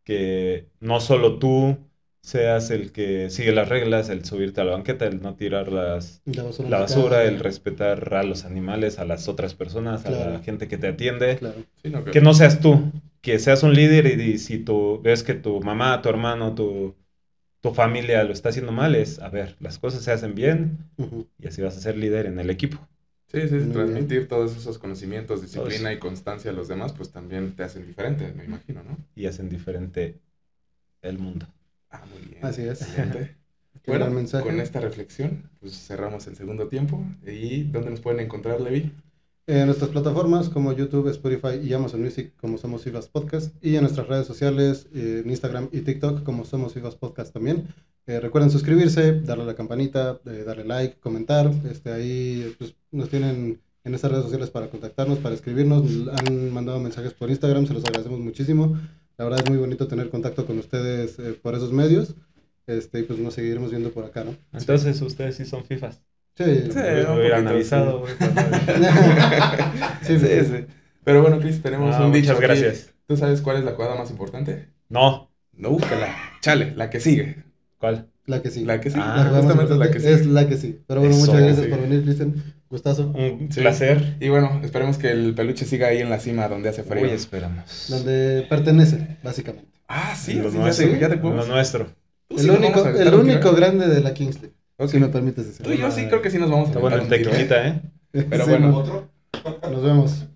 que no solo tú seas el que sigue las reglas, el subirte a la banqueta, el no tirar las, La basura. en la la basura, calle. el respetar a los animales, a las otras personas, a la Claro. gente que te atiende. Claro. Sí, no, que- Que no seas tú, que seas un líder y, y si tú ves que tu mamá, tu hermano, tu, tu familia lo está haciendo mal, es, a ver, las cosas se hacen bien Ujú. y así vas a ser líder en el equipo. Sí, sí, Muy transmitir todos esos conocimientos, disciplina Todos. y constancia a los demás, pues también te hacen diferente, me imagino, ¿no? Y hacen diferente el mundo. Ah, muy bien. Así es. Excelente. Qué Bueno, gran mensaje. con esta reflexión, pues cerramos el segundo tiempo. ¿Y dónde nos pueden encontrar, Levi? En nuestras plataformas como YouTube, Spotify y Amazon Music como Somos Fifas Podcast y en nuestras redes sociales, eh, en Instagram y TikTok como Somos Fifas Podcast también. Eh, recuerden suscribirse, darle a la campanita, eh, darle like, comentar. Este, ahí pues, nos tienen en estas redes sociales para contactarnos, para escribirnos. Han mandado mensajes por Instagram, se los agradecemos muchísimo. La verdad es muy bonito tener contacto con ustedes eh, por esos medios. Este, y pues nos seguiremos viendo por acá, ¿no? Entonces ustedes sí son fifas. Sí, Sí. Me un hubieran poquito, avisado, güey. cuando- sí, Sí, sí. sí. Pero bueno, Chris, tenemos Ah, un dicho muchas aquí. gracias. ¿Tú sabes cuál es la jugada más importante? No, No, búscala. Chale, la que sigue. ¿cuál? La que sí. La que sí. Ah, La jugada más justamente es la que importante sí. es la que sí. Pero bueno, Eso, muchas gracias sí. por venir, Cristian. Gustazo. Un Sí. placer. Y bueno, esperemos que el peluche siga ahí en la cima donde hace frío. Uy, esperamos. Donde pertenece, básicamente. Ah, sí, Lo así ya nuestro. te, ya te Lo podemos- nuestro. Tú El sí nos único, vamos a aventar el un tiro, único ¿eh? grande de la Kingsley. Ok. Si me permites decir. Tú y yo sí creo que sí nos vamos a Está bueno aventar el un tiro, ¿eh? tequilita, ¿eh? Pero Sí, bueno. ¿no? Nos vemos.